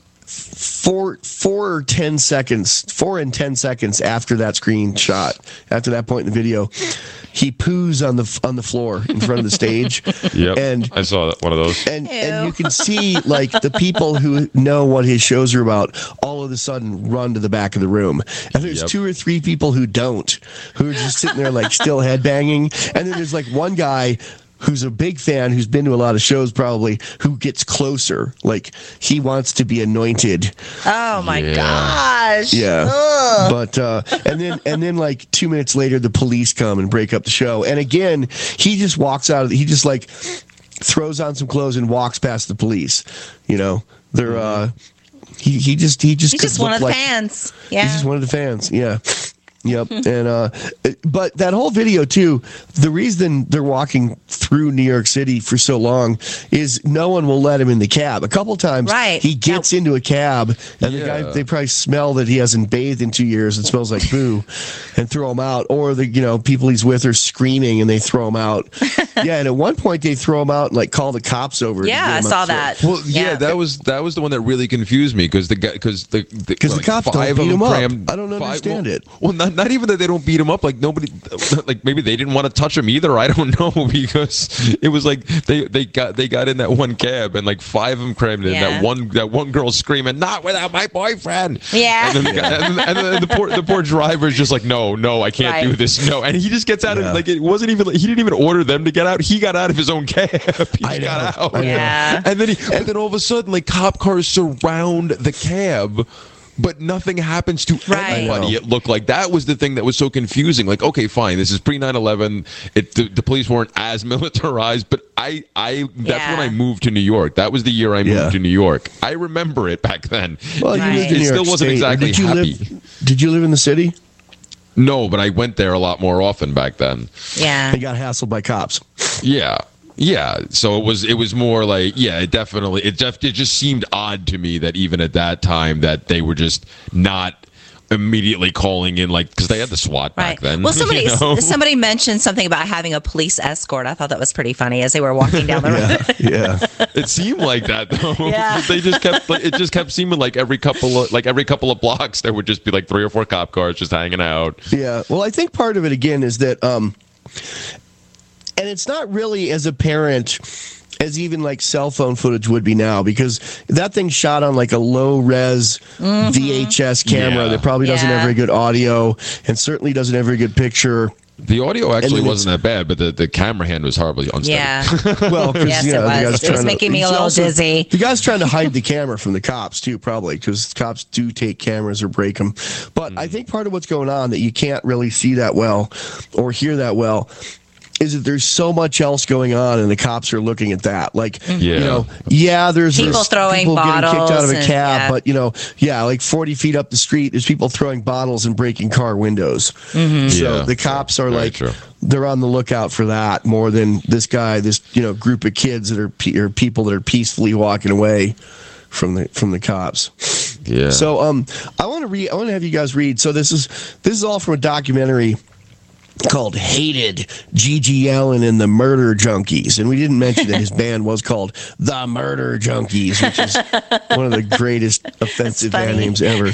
Speaker 7: four, four or ten seconds, four and ten seconds after that screenshot, after that point in the video, he poos on the on the floor in front of the stage.
Speaker 2: Yep,
Speaker 7: and
Speaker 2: I saw that, one of those.
Speaker 7: And, and you can see like the people who know what his shows are about all of a sudden run to the back of the room. And there's
Speaker 2: Yep.
Speaker 7: two or three people who don't, who are just sitting there like still headbanging. And then there's like one guy who's a big fan, who's been to a lot of shows probably, who gets closer. Like he wants to be anointed.
Speaker 1: Oh my
Speaker 2: Yeah.
Speaker 1: gosh.
Speaker 7: Yeah.
Speaker 1: Ugh.
Speaker 7: But uh and then and then like two minutes later the police come and break up the show. And again, he just walks out of the, he just like throws on some clothes and walks past the police. You know, they're uh he he just he just
Speaker 1: He's
Speaker 7: could
Speaker 1: just one
Speaker 7: look
Speaker 1: of the
Speaker 7: like-
Speaker 1: fans. Yeah.
Speaker 7: He's just one of the fans. Yeah. Yep. And uh but that whole video too, the reason they're walking through New York City for so long is no one will let him in the cab. A couple times
Speaker 1: right.
Speaker 7: he gets into a cab and
Speaker 2: Yeah.
Speaker 7: the guy they probably smell that he hasn't bathed in two years and smells like poo and throw him out. Or the you know, people he's with are screaming and they throw him out. Yeah, and at one point they throw him out and like call the cops over.
Speaker 1: Yeah,
Speaker 7: to get
Speaker 1: I
Speaker 7: him
Speaker 1: saw
Speaker 7: up to-
Speaker 1: that.
Speaker 2: Well, yeah,
Speaker 1: Yeah.
Speaker 2: that was that was the one that really confused me because the guy because the
Speaker 7: Because the cops don't
Speaker 2: five
Speaker 7: beat
Speaker 2: of
Speaker 7: him
Speaker 2: them
Speaker 7: up.
Speaker 2: crammed-
Speaker 7: I don't
Speaker 2: five-
Speaker 7: understand
Speaker 2: well,
Speaker 7: it.
Speaker 2: Well, not not even that they don't beat him up. Like nobody, like maybe they didn't want to touch him either. I don't know because it was like they they got they got in that one cab and like five of them crammed in.
Speaker 1: Yeah.
Speaker 2: That one that one girl screaming, "Not without my boyfriend!"
Speaker 1: Yeah.
Speaker 2: And then, the, guy, and, then, and then the poor the poor driver's just like, "No, no, I can't
Speaker 1: Right.
Speaker 2: do this. No," and he just gets out
Speaker 7: Yeah.
Speaker 2: of like it wasn't even he didn't even order them to get out. He got out of his own cab. He
Speaker 7: I
Speaker 2: got
Speaker 7: know.
Speaker 2: out.
Speaker 7: I know.
Speaker 1: Yeah.
Speaker 2: And then he, and then all of a sudden, like cop cars surround the cab, but nothing happens to
Speaker 1: Right.
Speaker 2: anybody.
Speaker 7: I know.
Speaker 2: It looked like that was the thing that was so confusing. Like, okay, fine, this is pre nine eleven. It the, the police weren't as militarized, but I, I that's
Speaker 1: Yeah.
Speaker 2: when I moved to New York. That was the year I moved
Speaker 7: Yeah.
Speaker 2: to New York. I remember it back then.
Speaker 7: Well,
Speaker 2: it
Speaker 7: you
Speaker 1: Right.
Speaker 7: lived in
Speaker 2: it
Speaker 7: New
Speaker 2: still
Speaker 7: York
Speaker 2: wasn't
Speaker 7: State.
Speaker 2: exactly
Speaker 7: did you
Speaker 2: happy.
Speaker 7: Live, did you live in the city?
Speaker 2: No, but I went there a lot more often back then.
Speaker 1: Yeah.
Speaker 7: They got hassled by cops.
Speaker 2: Yeah. Yeah, so it was it was more like yeah, it definitely it def- it just seemed odd to me that even at that time that they were just not immediately calling in like because they had the SWAT back
Speaker 1: Right.
Speaker 2: then.
Speaker 1: Well, somebody
Speaker 2: you know?
Speaker 1: somebody mentioned something about having a police escort. I thought that was pretty funny as they were walking down the road.
Speaker 7: Yeah.
Speaker 2: It seemed like that though.
Speaker 1: Yeah.
Speaker 2: They just kept like, it just kept seeming like every couple of like every couple of blocks there would just be like three or four cop cars just hanging out.
Speaker 7: Yeah. Well, I think part of it again is that, um, and it's not really as apparent as even like cell phone footage would be now because that thing's shot on like a low res V H S camera
Speaker 2: Yeah.
Speaker 7: that probably doesn't
Speaker 1: Yeah.
Speaker 7: have very good audio and certainly doesn't have very good picture.
Speaker 2: The audio actually
Speaker 7: then
Speaker 2: wasn't that bad, but the, the camera hand was horribly unsteady.
Speaker 1: Yeah.
Speaker 7: Well, because
Speaker 1: Yes,
Speaker 7: you know,
Speaker 1: it
Speaker 7: the
Speaker 1: was.
Speaker 7: guy's
Speaker 1: It was
Speaker 7: trying to-
Speaker 1: making me a
Speaker 7: he's
Speaker 1: little
Speaker 7: also-
Speaker 1: dizzy.
Speaker 7: The guy's trying to hide the camera from the cops too, probably because cops do take cameras or break them. But I think part of what's going on that you can't really see that well or hear that well is that there's so much else going on and the cops are looking at that. Like,
Speaker 2: Yeah.
Speaker 7: you know, yeah, there's
Speaker 1: People
Speaker 7: this-
Speaker 1: throwing
Speaker 7: people getting kicked out of
Speaker 1: bottles
Speaker 7: a
Speaker 1: and-
Speaker 7: cab,
Speaker 1: yeah.
Speaker 7: but you know, yeah, like forty feet up the street, there's people throwing bottles and breaking car windows.
Speaker 1: Mm-hmm.
Speaker 7: So
Speaker 2: Yeah.
Speaker 7: the cops are
Speaker 2: Very
Speaker 7: like,
Speaker 2: true.
Speaker 7: they're on the lookout for that more than this guy, this you know group of kids that are pe- or people that are peacefully walking away from the from the cops.
Speaker 2: Yeah.
Speaker 7: So um, I want to read. I want to have you guys read. So this is this is all from a documentary called Hated, G G Allen and the Murder Junkies. And we didn't mention that his band was called The Murder Junkies, which is one of the greatest offensive
Speaker 1: funny.
Speaker 7: band names ever.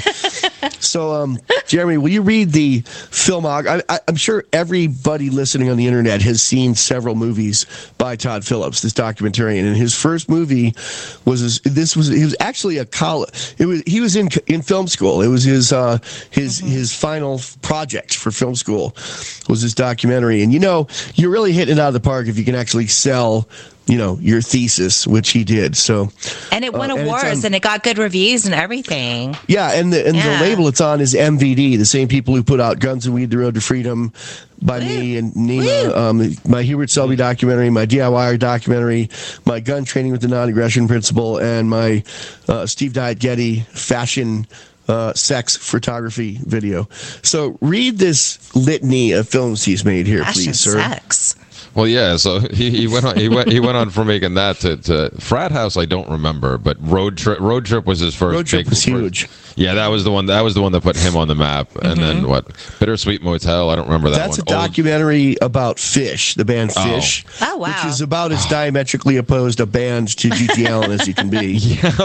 Speaker 7: So, um, Jeremy, will you read the filmog? I, I, I'm sure everybody listening on the internet has seen several movies by Todd Phillips, this documentarian. And his first movie was his, this was he was actually a college. It was he was in in film school. It was his uh, his
Speaker 1: Mm-hmm.
Speaker 7: his final project for film school was this documentary. And you know, you're really hitting it out of the park if you can actually sell, you know, your thesis, which he did. So,
Speaker 1: And it won
Speaker 7: uh, and it's
Speaker 1: awards
Speaker 7: on-
Speaker 1: and it got good reviews and everything.
Speaker 7: yeah, and the and
Speaker 1: Yeah.
Speaker 7: the label it's on is M V D, the same people who put out Guns and Weed: The Road to Freedom by me and Nima, um, my Hubert Selby documentary, my D I Y documentary, my gun training with the non-aggression principle, and my uh, Steve Diet Getty fashion uh, sex photography video. So read this litany of films he's made here,
Speaker 1: Fashion
Speaker 7: please, sir.
Speaker 1: sex.
Speaker 2: Well, yeah. So he, he went on. He went. He went on from making that to, to Frat House. I don't remember, but Road Trip. Road Trip was his first.
Speaker 7: Road Trip
Speaker 2: big,
Speaker 7: was huge.
Speaker 2: Yeah, that was the one. That was the one that put him on the map. And then what? Bittersweet Motel. I don't remember that
Speaker 7: That's
Speaker 2: one.
Speaker 7: a documentary about Fish, the band
Speaker 2: Oh.
Speaker 7: Fish.
Speaker 1: Oh, wow.
Speaker 7: Which is about as diametrically opposed a band to G G Allen as you can be.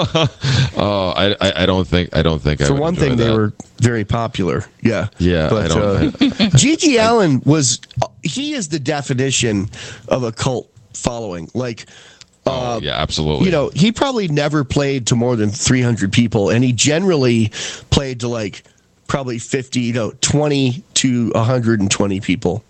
Speaker 2: Oh, I, I, I don't think. I don't think. I
Speaker 7: For
Speaker 2: would
Speaker 7: one
Speaker 2: enjoy
Speaker 7: thing, they
Speaker 2: that.
Speaker 7: were very popular. Yeah.
Speaker 2: Yeah, I
Speaker 7: But
Speaker 2: don't-
Speaker 7: uh, G G Allen was, he is the definition of a cult following. Like,
Speaker 2: Oh, yeah, absolutely.
Speaker 7: you know, he probably never played to more than three hundred people, and he generally played to like probably fifty, you know, twenty to one hundred twenty people.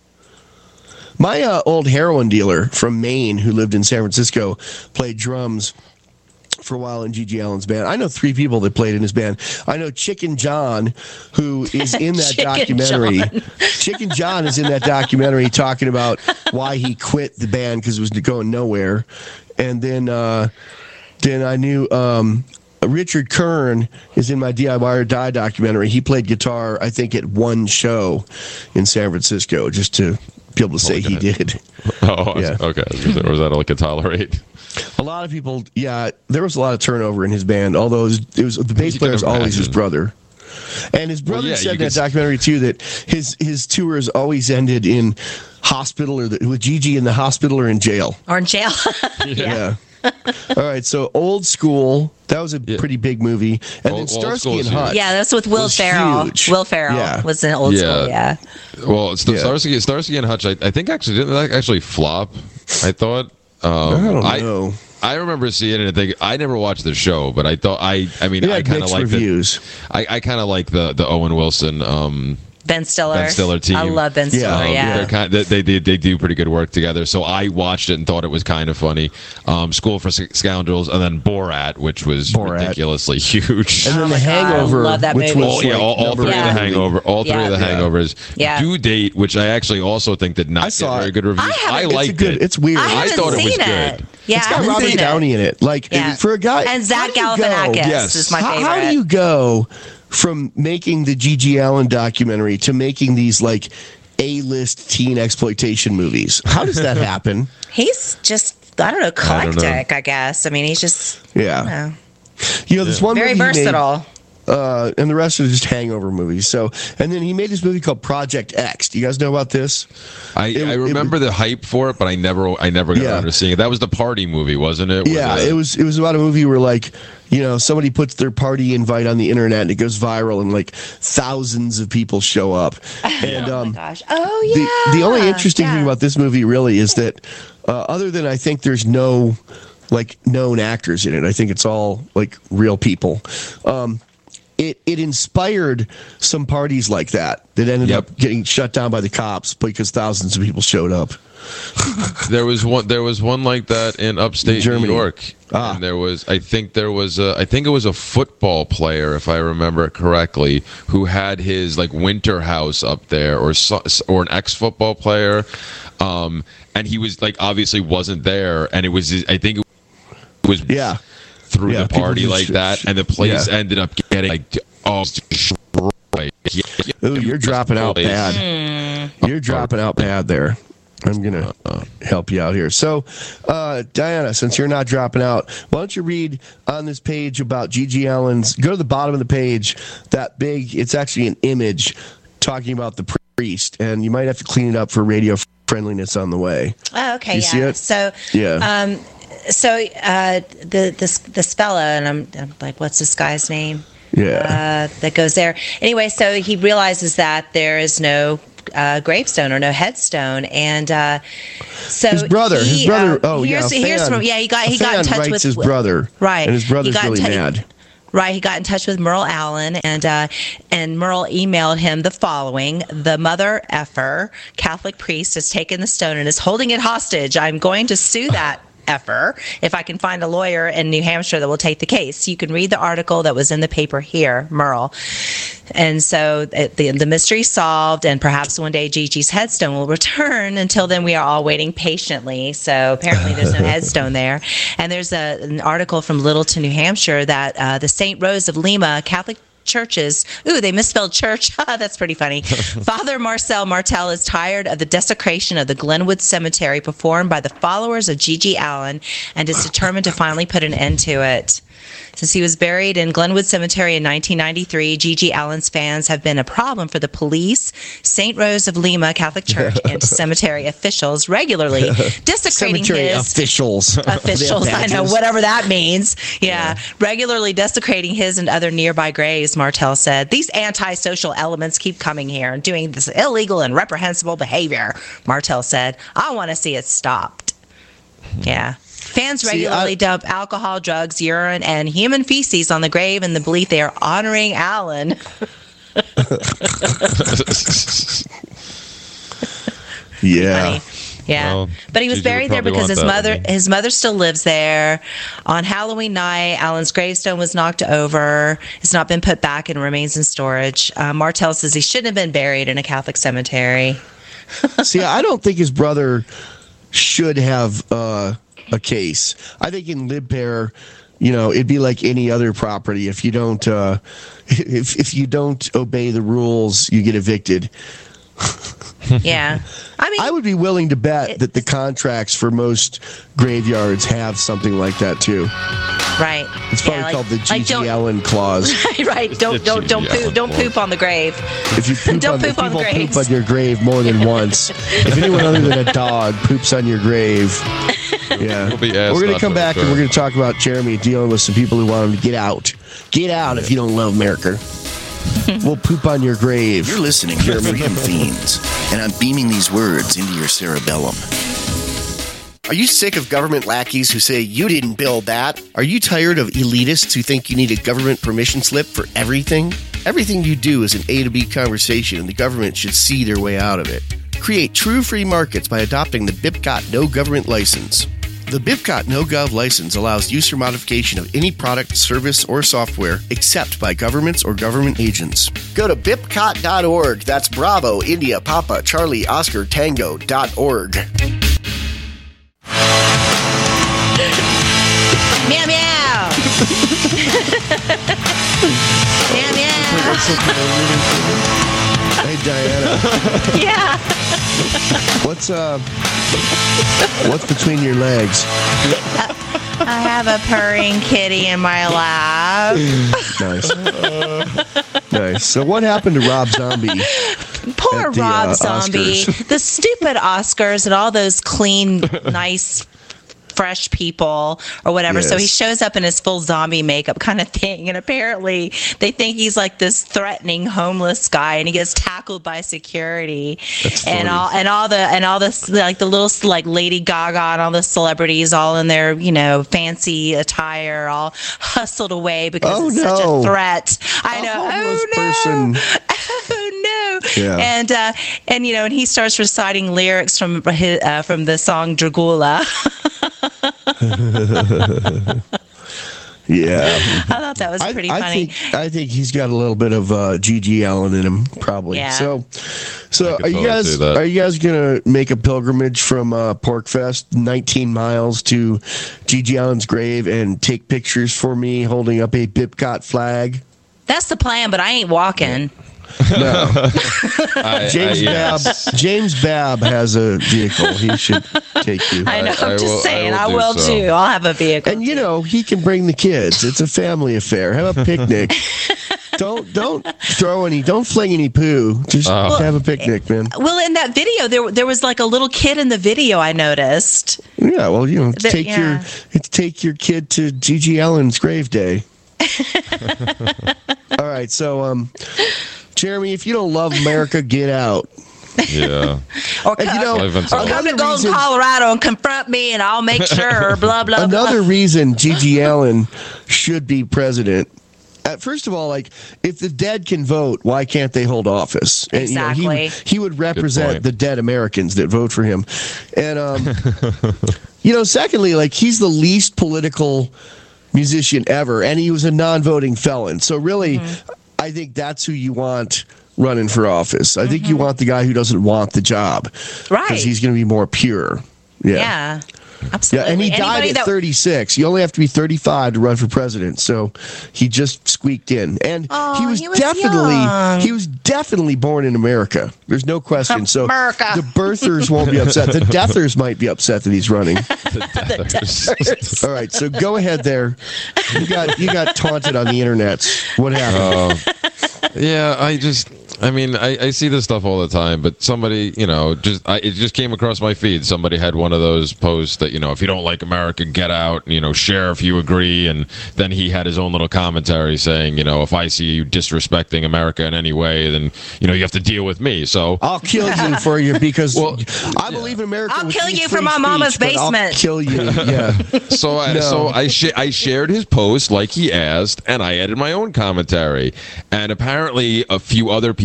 Speaker 7: My uh, old heroin dealer from Maine who lived in San Francisco played drums for a while in G G Allen's band. I know three people that played in his band. I know Chicken John, who is in that
Speaker 1: Chicken
Speaker 7: documentary.
Speaker 1: John.
Speaker 7: Chicken John is in that documentary talking about why he quit the band because it was going nowhere. And then, uh, then I knew um, Richard Kern is in my D I Y or Die documentary. He played guitar, I think, at one show in San Francisco, just to be able to say he did.
Speaker 2: Oh,
Speaker 7: Yeah.
Speaker 2: okay. Or was that like a tolerate?
Speaker 7: A lot of people, yeah, there was a lot of turnover in his band, although it was, it was the bass
Speaker 2: You
Speaker 7: player
Speaker 2: can
Speaker 7: is always his
Speaker 2: imagine.
Speaker 7: brother. And his brother
Speaker 2: Well, yeah,
Speaker 7: said
Speaker 2: you
Speaker 7: in that
Speaker 2: could-
Speaker 7: documentary, too, that his, his tours always ended in hospital or the, with Gigi in the hospital or in jail.
Speaker 1: Or in jail.
Speaker 7: Yeah. All right, so Old School, that was a pretty big movie. And
Speaker 2: Old-
Speaker 7: then
Speaker 2: Old
Speaker 7: Starsky
Speaker 2: School's
Speaker 7: and Hutch.
Speaker 1: Yeah, that's with Will
Speaker 7: was
Speaker 1: Ferrell.
Speaker 7: huge.
Speaker 1: Will Ferrell
Speaker 7: Yeah.
Speaker 1: was in Old School, yeah.
Speaker 2: Well, it's the
Speaker 7: Yeah.
Speaker 2: Starsky, Starsky and Hutch. I, I think actually didn't that actually flop. I thought. Um,
Speaker 7: I don't know.
Speaker 2: I remember seeing it and think I never watched the show, but I thought I. I mean,
Speaker 7: It
Speaker 2: I
Speaker 7: had
Speaker 2: kind of
Speaker 7: mixed
Speaker 2: like
Speaker 7: reviews.
Speaker 2: The, I, I kind of like the the Owen Wilson. Um,
Speaker 1: Ben Stiller.
Speaker 2: Ben Stiller team.
Speaker 1: I love Ben Stiller,
Speaker 2: Um,
Speaker 1: yeah.
Speaker 2: they're kind they, they they they do pretty good work together. So I watched it and thought it was kind of funny. Um, School for Scoundrels, and then Borat, which was
Speaker 7: Borat.
Speaker 2: ridiculously huge.
Speaker 7: And then
Speaker 1: Oh
Speaker 7: The
Speaker 1: my God, I
Speaker 7: Hangover,
Speaker 1: love that
Speaker 7: which
Speaker 1: movie.
Speaker 7: was
Speaker 2: Oh, yeah,
Speaker 7: like
Speaker 2: all, all
Speaker 7: number
Speaker 2: three of the
Speaker 7: one.
Speaker 2: Hangover, all three
Speaker 1: Yeah.
Speaker 2: of the
Speaker 7: Yeah.
Speaker 2: Hangovers.
Speaker 1: Yeah.
Speaker 2: Due Date, which I actually also think did not
Speaker 7: I
Speaker 2: get
Speaker 7: saw
Speaker 2: very
Speaker 7: it.
Speaker 2: good reviews.
Speaker 1: I haven't-
Speaker 2: I
Speaker 1: It's a
Speaker 2: liked
Speaker 7: good,
Speaker 2: it.
Speaker 7: it's weird.
Speaker 1: I
Speaker 2: I
Speaker 1: haven't
Speaker 2: thought it was
Speaker 1: seen
Speaker 2: good.
Speaker 1: it. Yeah,
Speaker 7: It's
Speaker 1: I
Speaker 7: got
Speaker 1: haven't
Speaker 7: Robert
Speaker 1: seen it.
Speaker 7: Downey in it. Like
Speaker 1: Yeah.
Speaker 7: for a guy,
Speaker 1: And Zach
Speaker 7: how do you go-
Speaker 1: Galifianakis
Speaker 2: Yes.
Speaker 1: is my
Speaker 7: how,
Speaker 1: favorite.
Speaker 7: how do you go from making the Gigi Allen documentary to making these like A-list teen exploitation movies? How does that happen?
Speaker 1: He's just, I don't know,
Speaker 2: I don't know.
Speaker 1: eclectic, I, guess. I mean, he's just,
Speaker 7: Yeah.
Speaker 1: I don't know,
Speaker 7: You know, this one
Speaker 1: very
Speaker 7: movie he made,
Speaker 1: versatile.
Speaker 7: uh, and the rest are just hangover movies. So, and then he made this movie called Project X. Do you guys know about this?
Speaker 2: I,
Speaker 7: It-
Speaker 2: I
Speaker 7: it-
Speaker 2: remember the hype for it, but I never I never got
Speaker 7: Yeah.
Speaker 2: around to seeing it. That was the party movie, wasn't it? With
Speaker 7: Yeah,
Speaker 2: the-
Speaker 7: it was. It was about a movie where like, you know, somebody puts their party invite on the internet and it goes viral and like thousands of people show up. And
Speaker 1: Oh,
Speaker 7: um,
Speaker 1: my gosh. Oh, yeah.
Speaker 7: the the only interesting
Speaker 1: Yeah.
Speaker 7: thing about this movie really is that uh, other than I think there's no like known actors in it. I think it's all like real people. Um, it it inspired some parties like that that ended
Speaker 2: Yep.
Speaker 7: up getting shut down by the cops because thousands of people showed up.
Speaker 2: There was one. There was one like that in upstate
Speaker 7: Germany.
Speaker 2: New York.
Speaker 7: Ah.
Speaker 2: And there was. I think there was. A, I think it was a football player, if I remember it correctly, who had his like winter house up there, or so, or an ex-football player, um, and he was like obviously wasn't there, and it was. I think it was.
Speaker 7: Yeah.
Speaker 2: Through
Speaker 7: Yeah,
Speaker 2: the
Speaker 7: people
Speaker 2: party
Speaker 7: just-
Speaker 2: like that, and the place
Speaker 7: Yeah.
Speaker 2: ended up getting like oh destroyed.
Speaker 7: Ooh, you're dropping out
Speaker 2: Place.
Speaker 7: bad. You're dropping out bad there. I'm going to help you out here. So, uh, Diana, since you're not dropping out, why don't you read on this page about Gigi Allen's, go to the bottom of the page, that big, it's actually an image talking about the priest, and you might have to clean it up for radio friendliness on the way.
Speaker 1: Oh, okay,
Speaker 7: You
Speaker 1: yeah.
Speaker 7: see it?
Speaker 1: So,
Speaker 7: Yeah.
Speaker 1: um, so uh, the this this fella, and I'm, I'm like, what's this guy's name?
Speaker 7: Yeah.
Speaker 1: Uh, that goes there. Anyway, so he realizes that there is no uh, gravestone or no headstone, and uh, so
Speaker 7: His brother,
Speaker 1: he,
Speaker 7: his brother,
Speaker 1: uh,
Speaker 7: oh, yeah.
Speaker 1: here's,
Speaker 7: a
Speaker 1: here's
Speaker 7: fan-
Speaker 1: from yeah. He got
Speaker 7: a
Speaker 1: he got in
Speaker 7: fan
Speaker 1: touch
Speaker 7: writes
Speaker 1: with
Speaker 7: his brother,
Speaker 1: right,
Speaker 7: and his
Speaker 1: He
Speaker 7: brother's
Speaker 1: got in
Speaker 7: really
Speaker 1: tou-
Speaker 7: mad.
Speaker 1: Right, he got in touch with Merle Allen, and uh, and Merle emailed him the following: the mother effer Catholic priest has taken the stone and is holding it hostage. I'm going to sue that effer if I can find a lawyer in New Hampshire that will take the case. You can read the article that was in the paper here, Merle. And so it, the the mystery solved, and perhaps one day Gigi's headstone will return. Until then, we are all waiting patiently. So apparently, there's no headstone there. And there's a, an article from Littleton, New Hampshire, that uh, the Saint Rose of Lima Catholic churches. Ooh, they misspelled church. That's pretty funny. Father Marcel Martel is tired of the desecration of the Glenwood Cemetery performed by the followers of Gigi Allen and is determined to finally put an end to it. Since he was buried in Glenwood Cemetery in nineteen ninety-three, Gigi Allen's fans have been a problem for the police, Saint Rose of Lima Catholic Church, and cemetery officials regularly desecrating
Speaker 7: Cemetery
Speaker 1: his
Speaker 7: officials.
Speaker 1: officials.
Speaker 7: They have
Speaker 1: I know,
Speaker 7: badges.
Speaker 1: whatever that means. Yeah. Regularly desecrating his and other nearby graves, Martel said. These antisocial elements keep coming here and doing this illegal and reprehensible behavior, Martel said. I want to see it stopped. Yeah. Fans
Speaker 7: See,
Speaker 1: regularly
Speaker 7: I-
Speaker 1: dump alcohol, drugs, urine, and human feces on the grave in the belief they are honoring Allen.
Speaker 7: Yeah.
Speaker 1: Funny. Yeah,
Speaker 2: Well,
Speaker 1: but he was
Speaker 2: Gigi would
Speaker 1: buried there
Speaker 2: probably
Speaker 1: because
Speaker 2: want
Speaker 1: his
Speaker 2: that,
Speaker 1: mother
Speaker 2: wouldn't
Speaker 1: his mother still lives there. On Halloween night, Allen's gravestone was knocked over. It's not been put back and remains in storage. Uh, Martel says he shouldn't have been buried in a Catholic cemetery.
Speaker 7: See, I don't think his brother should have uh, a case. I think in LibPair, you know, it'd be like any other property. If you don't, uh, if if you don't obey the rules, you get evicted.
Speaker 1: Yeah. I mean,
Speaker 7: I would be willing to bet that the contracts for most graveyards have something like that too.
Speaker 1: Right.
Speaker 7: It's probably
Speaker 1: Yeah, like-
Speaker 7: called the
Speaker 1: like,
Speaker 7: G G
Speaker 1: don't-
Speaker 7: Allen clause.
Speaker 1: Right, right. Don't don't don't poop don't poop on the grave.
Speaker 7: If you poop
Speaker 1: Don't
Speaker 7: on,
Speaker 1: poop
Speaker 7: if
Speaker 1: on
Speaker 7: people
Speaker 1: graves.
Speaker 7: poop on your grave more than once, if anyone other than a dog poops on your grave, yeah,
Speaker 2: We'll be asked
Speaker 7: we're gonna
Speaker 2: not
Speaker 7: come
Speaker 2: to
Speaker 7: back and
Speaker 2: return.
Speaker 7: we're gonna talk about Jeremy dealing with some people who want him to get out. Get out if you don't love America. We'll poop on your grave.
Speaker 4: You're listening to the Freedom Fiends, and I'm beaming these words into your cerebellum. Are you sick of government lackeys who say, you didn't build that? Are you tired of elitists who think you need a government permission slip for everything? Everything you do is an A to B conversation, and the government should see their way out of it. Create true free markets by adopting the BIPCOT No Government License. The BIPCOT No-Gov license allows use or modification of any product, service, or software except by governments or government agents. Go to bipcot dot org. That's Bravo, India, Papa, Charlie, Oscar, Tango dot org.
Speaker 1: Meow meow. Meow meow.
Speaker 7: Hey Diana,
Speaker 1: Yeah.
Speaker 7: what's uh, what's between your legs?
Speaker 1: I have a purring kitty in my lap.
Speaker 7: Nice, nice. So what happened to Rob Zombie?
Speaker 1: Poor
Speaker 7: at the,
Speaker 1: Rob
Speaker 7: uh,
Speaker 1: Zombie.
Speaker 7: Oscars?
Speaker 1: The stupid Oscars and all those clean, nice, fresh people or whatever. So he
Speaker 7: Yes.
Speaker 1: shows up in his full zombie makeup kind of thing. And apparently they think he's like this threatening homeless guy, and he gets tackled by security.
Speaker 7: That's
Speaker 1: and
Speaker 7: funny.
Speaker 1: all and all the and all this like the little like Lady Gaga and all the celebrities all in their, you know, fancy attire, all hustled away because
Speaker 7: Oh,
Speaker 1: it's such
Speaker 7: no.
Speaker 1: a threat. I know.
Speaker 7: homeless
Speaker 1: Oh no.
Speaker 7: person.
Speaker 1: Oh no.
Speaker 7: Yeah.
Speaker 1: And uh, and you know, and he starts reciting lyrics from his, uh, from the song Dragula.
Speaker 7: Yeah,
Speaker 1: I thought that was
Speaker 7: I,
Speaker 1: pretty
Speaker 7: I
Speaker 1: funny.
Speaker 7: think I think he's got a little bit of uh, G G Allen in him, probably.
Speaker 1: Yeah.
Speaker 7: So, so
Speaker 2: I could
Speaker 7: are you
Speaker 2: totally
Speaker 7: guys
Speaker 2: see that.
Speaker 7: are you guys gonna make a pilgrimage from uh, Porkfest, nineteen miles to G G Allen's grave, and take pictures for me holding up a BIPCOT flag?
Speaker 1: That's the plan, but I ain't walking.
Speaker 7: No.
Speaker 2: I-
Speaker 7: James
Speaker 2: I-
Speaker 7: Babb.
Speaker 2: yes.
Speaker 7: James Babb has a vehicle. He should take you.
Speaker 1: I know.
Speaker 2: I
Speaker 1: I'm just
Speaker 2: will- I
Speaker 1: saying.
Speaker 2: will
Speaker 1: I
Speaker 2: do
Speaker 1: will,
Speaker 2: so.
Speaker 1: too. I'll have a vehicle.
Speaker 7: And you know, he can bring the kids. It's a family affair. Have a picnic. don't don't throw any. Don't fling any poo. Just
Speaker 2: Oh.
Speaker 7: have a picnic, man.
Speaker 1: Well, in that video, there there was like a little kid in the video. I noticed.
Speaker 7: Yeah. Well, you know,
Speaker 1: The-
Speaker 7: take
Speaker 1: yeah.
Speaker 7: your it's take your kid to G G Allen's grave day. All right. So, um, Jeremy, if you don't love America, get out.
Speaker 2: Yeah.
Speaker 1: Or
Speaker 7: And,
Speaker 1: come,
Speaker 7: you know,
Speaker 2: I've been
Speaker 1: or
Speaker 2: told.
Speaker 1: come to
Speaker 7: another
Speaker 1: Golden,
Speaker 7: reason-
Speaker 1: Colorado, and confront me, and I'll make sure. Blah blah
Speaker 7: Another
Speaker 1: blah.
Speaker 7: reason G G Allen should be president. Uh, first of all, like, if the dead can vote, why can't they hold office? And, you know, he would-
Speaker 1: Exactly.
Speaker 7: he, would represent
Speaker 2: point.
Speaker 7: the dead Americans that vote for him. And, um, you know, secondly, like, he's the least political musician ever, and he was a non-voting felon. So really,
Speaker 1: Mm-hmm.
Speaker 7: I think that's who you want running for office. I think you want the guy who doesn't want the job.
Speaker 1: Right.
Speaker 7: Because he's going to be more pure.
Speaker 1: Yeah.
Speaker 7: Yeah,
Speaker 1: Absolutely.
Speaker 7: and he died
Speaker 1: Anybody
Speaker 7: at
Speaker 1: that-
Speaker 7: thirty-six. You only have to be thirty-five to run for president. So he just squeaked in. And
Speaker 1: Oh,
Speaker 7: he was
Speaker 1: he was
Speaker 7: definitely
Speaker 1: young.
Speaker 7: he was definitely born in America. There's no question. So
Speaker 1: America.
Speaker 7: the birthers won't be upset. The deathers might be upset that he's running.
Speaker 1: the deathers.
Speaker 7: All right, so go ahead there. You got you got taunted on the internet. What happened?
Speaker 2: Uh, yeah, I just, I mean, I, I see this stuff all the time, but somebody, you know, just, I, it just came across my feed. Somebody had one of those posts that, you know, if you don't like America, get out, you know, share if you agree. And then he had his own little commentary saying, you know, if I see you disrespecting America in any way, then, you know, you have to deal with me. So
Speaker 7: I'll kill you for you because
Speaker 2: Well,
Speaker 7: I believe in America.
Speaker 1: I'll
Speaker 7: with
Speaker 1: kill
Speaker 7: free
Speaker 1: you from my
Speaker 7: speech,
Speaker 1: mama's
Speaker 7: but I'll
Speaker 1: basement.
Speaker 7: kill you. Yeah.
Speaker 2: So I
Speaker 7: No.
Speaker 2: so I sh- I shared his post like he asked, and I added my own commentary. And apparently, a few other people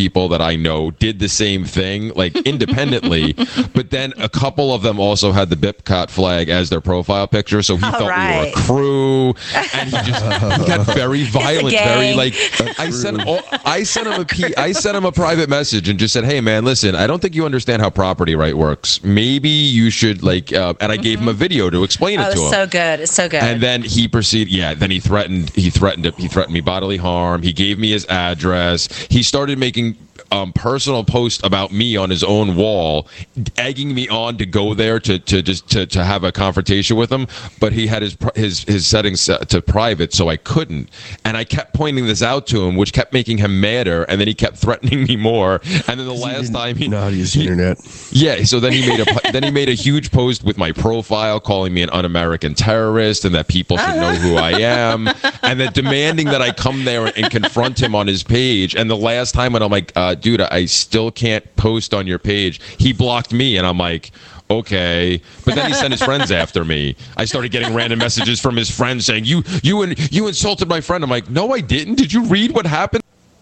Speaker 2: people that I know did the same thing, like independently. But then a couple of them also had the Bipcot flag as their profile picture, so he
Speaker 1: All
Speaker 2: thought
Speaker 1: right.
Speaker 2: we were a crew, and he just he got very violent, very like. I sent him, I sent him a P, I sent him a private message and just said, "Hey man, listen, I don't think you understand how property right works. Maybe you should like." Uh, and I gave him a video to explain
Speaker 1: Oh,
Speaker 2: it to
Speaker 1: it's
Speaker 2: him.
Speaker 1: so good. It's so good.
Speaker 2: And then he proceeded. Yeah. Then he threatened. He threatened. He threatened me bodily harm. He gave me his address. He started making um, personal posts about me on his own wall, egging me on to go there to to just to, to have a confrontation with him. But he had his his his settings set to private, so I couldn't. And I kept pointing this out to him, which kept making him madder. And then he kept threatening me more. And then the last time he
Speaker 7: know how to use the internet.
Speaker 2: Yeah. So then he made a then he made a huge post with my profile, calling me an un-American terrorist, and that people should know who I am, and then demanding that I come there and confront him on his page. And the last time when I'm like, uh, dude, I still can't post on your page, he blocked me, and I'm like, okay. But then he sent his friends after me. I started getting random messages from his friends saying, you you and you insulted my friend. I'm like, no, I didn't. Did you read what happened?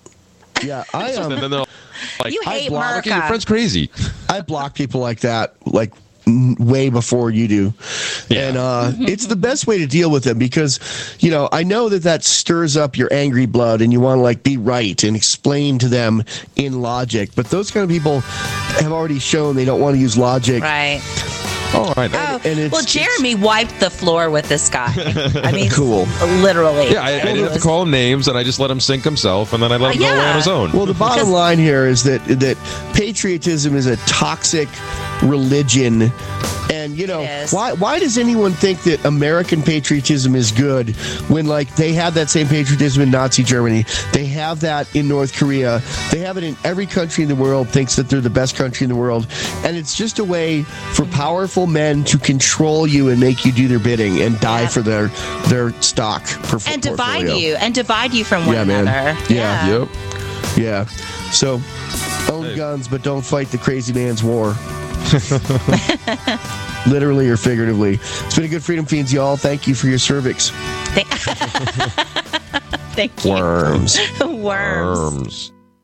Speaker 7: Yeah, I um,
Speaker 2: and then they're like,
Speaker 1: You hate
Speaker 2: I block-
Speaker 1: America.
Speaker 2: Your friend's crazy.
Speaker 7: I block people like that, like n- way before you do, and uh, it's the best way to deal with them because, you know, I know that that stirs up your angry blood, and you want to like be right and explain to them in logic. But those kind of people have already shown they don't want to use logic.
Speaker 1: Right.
Speaker 2: All right.
Speaker 1: Oh,
Speaker 7: and it's-
Speaker 1: well, Jeremy wiped the floor with this guy. I mean,
Speaker 7: Cool.
Speaker 1: literally.
Speaker 2: Yeah, I, I didn't have to call him names, and I just let him sink himself, and then I let him
Speaker 1: Uh,
Speaker 2: go away
Speaker 1: yeah.
Speaker 2: on his own.
Speaker 7: Well, the bottom line here is that that patriotism is a toxic religion, and you know
Speaker 1: It is.
Speaker 7: why why does anyone think that American patriotism is good when like they have that same patriotism in Nazi Germany, they have that in North Korea, they have it in every country in the world thinks that they're the best country in the world, and it's just a way for powerful men to control you and make you do their bidding and die
Speaker 1: Yeah.
Speaker 7: for their their stock perf-
Speaker 1: And divide
Speaker 7: portfolio.
Speaker 1: you, and divide you from one
Speaker 7: Yeah, man.
Speaker 1: another.
Speaker 7: Yeah.
Speaker 2: Yep.
Speaker 7: Yeah. So, own guns, but don't fight the crazy man's war. Literally or figuratively. It's been a good Freedom Fiends, y'all. Thank you for your cervix.
Speaker 1: Thank, Thank you.
Speaker 7: Worms.
Speaker 1: Worms.
Speaker 2: Worms.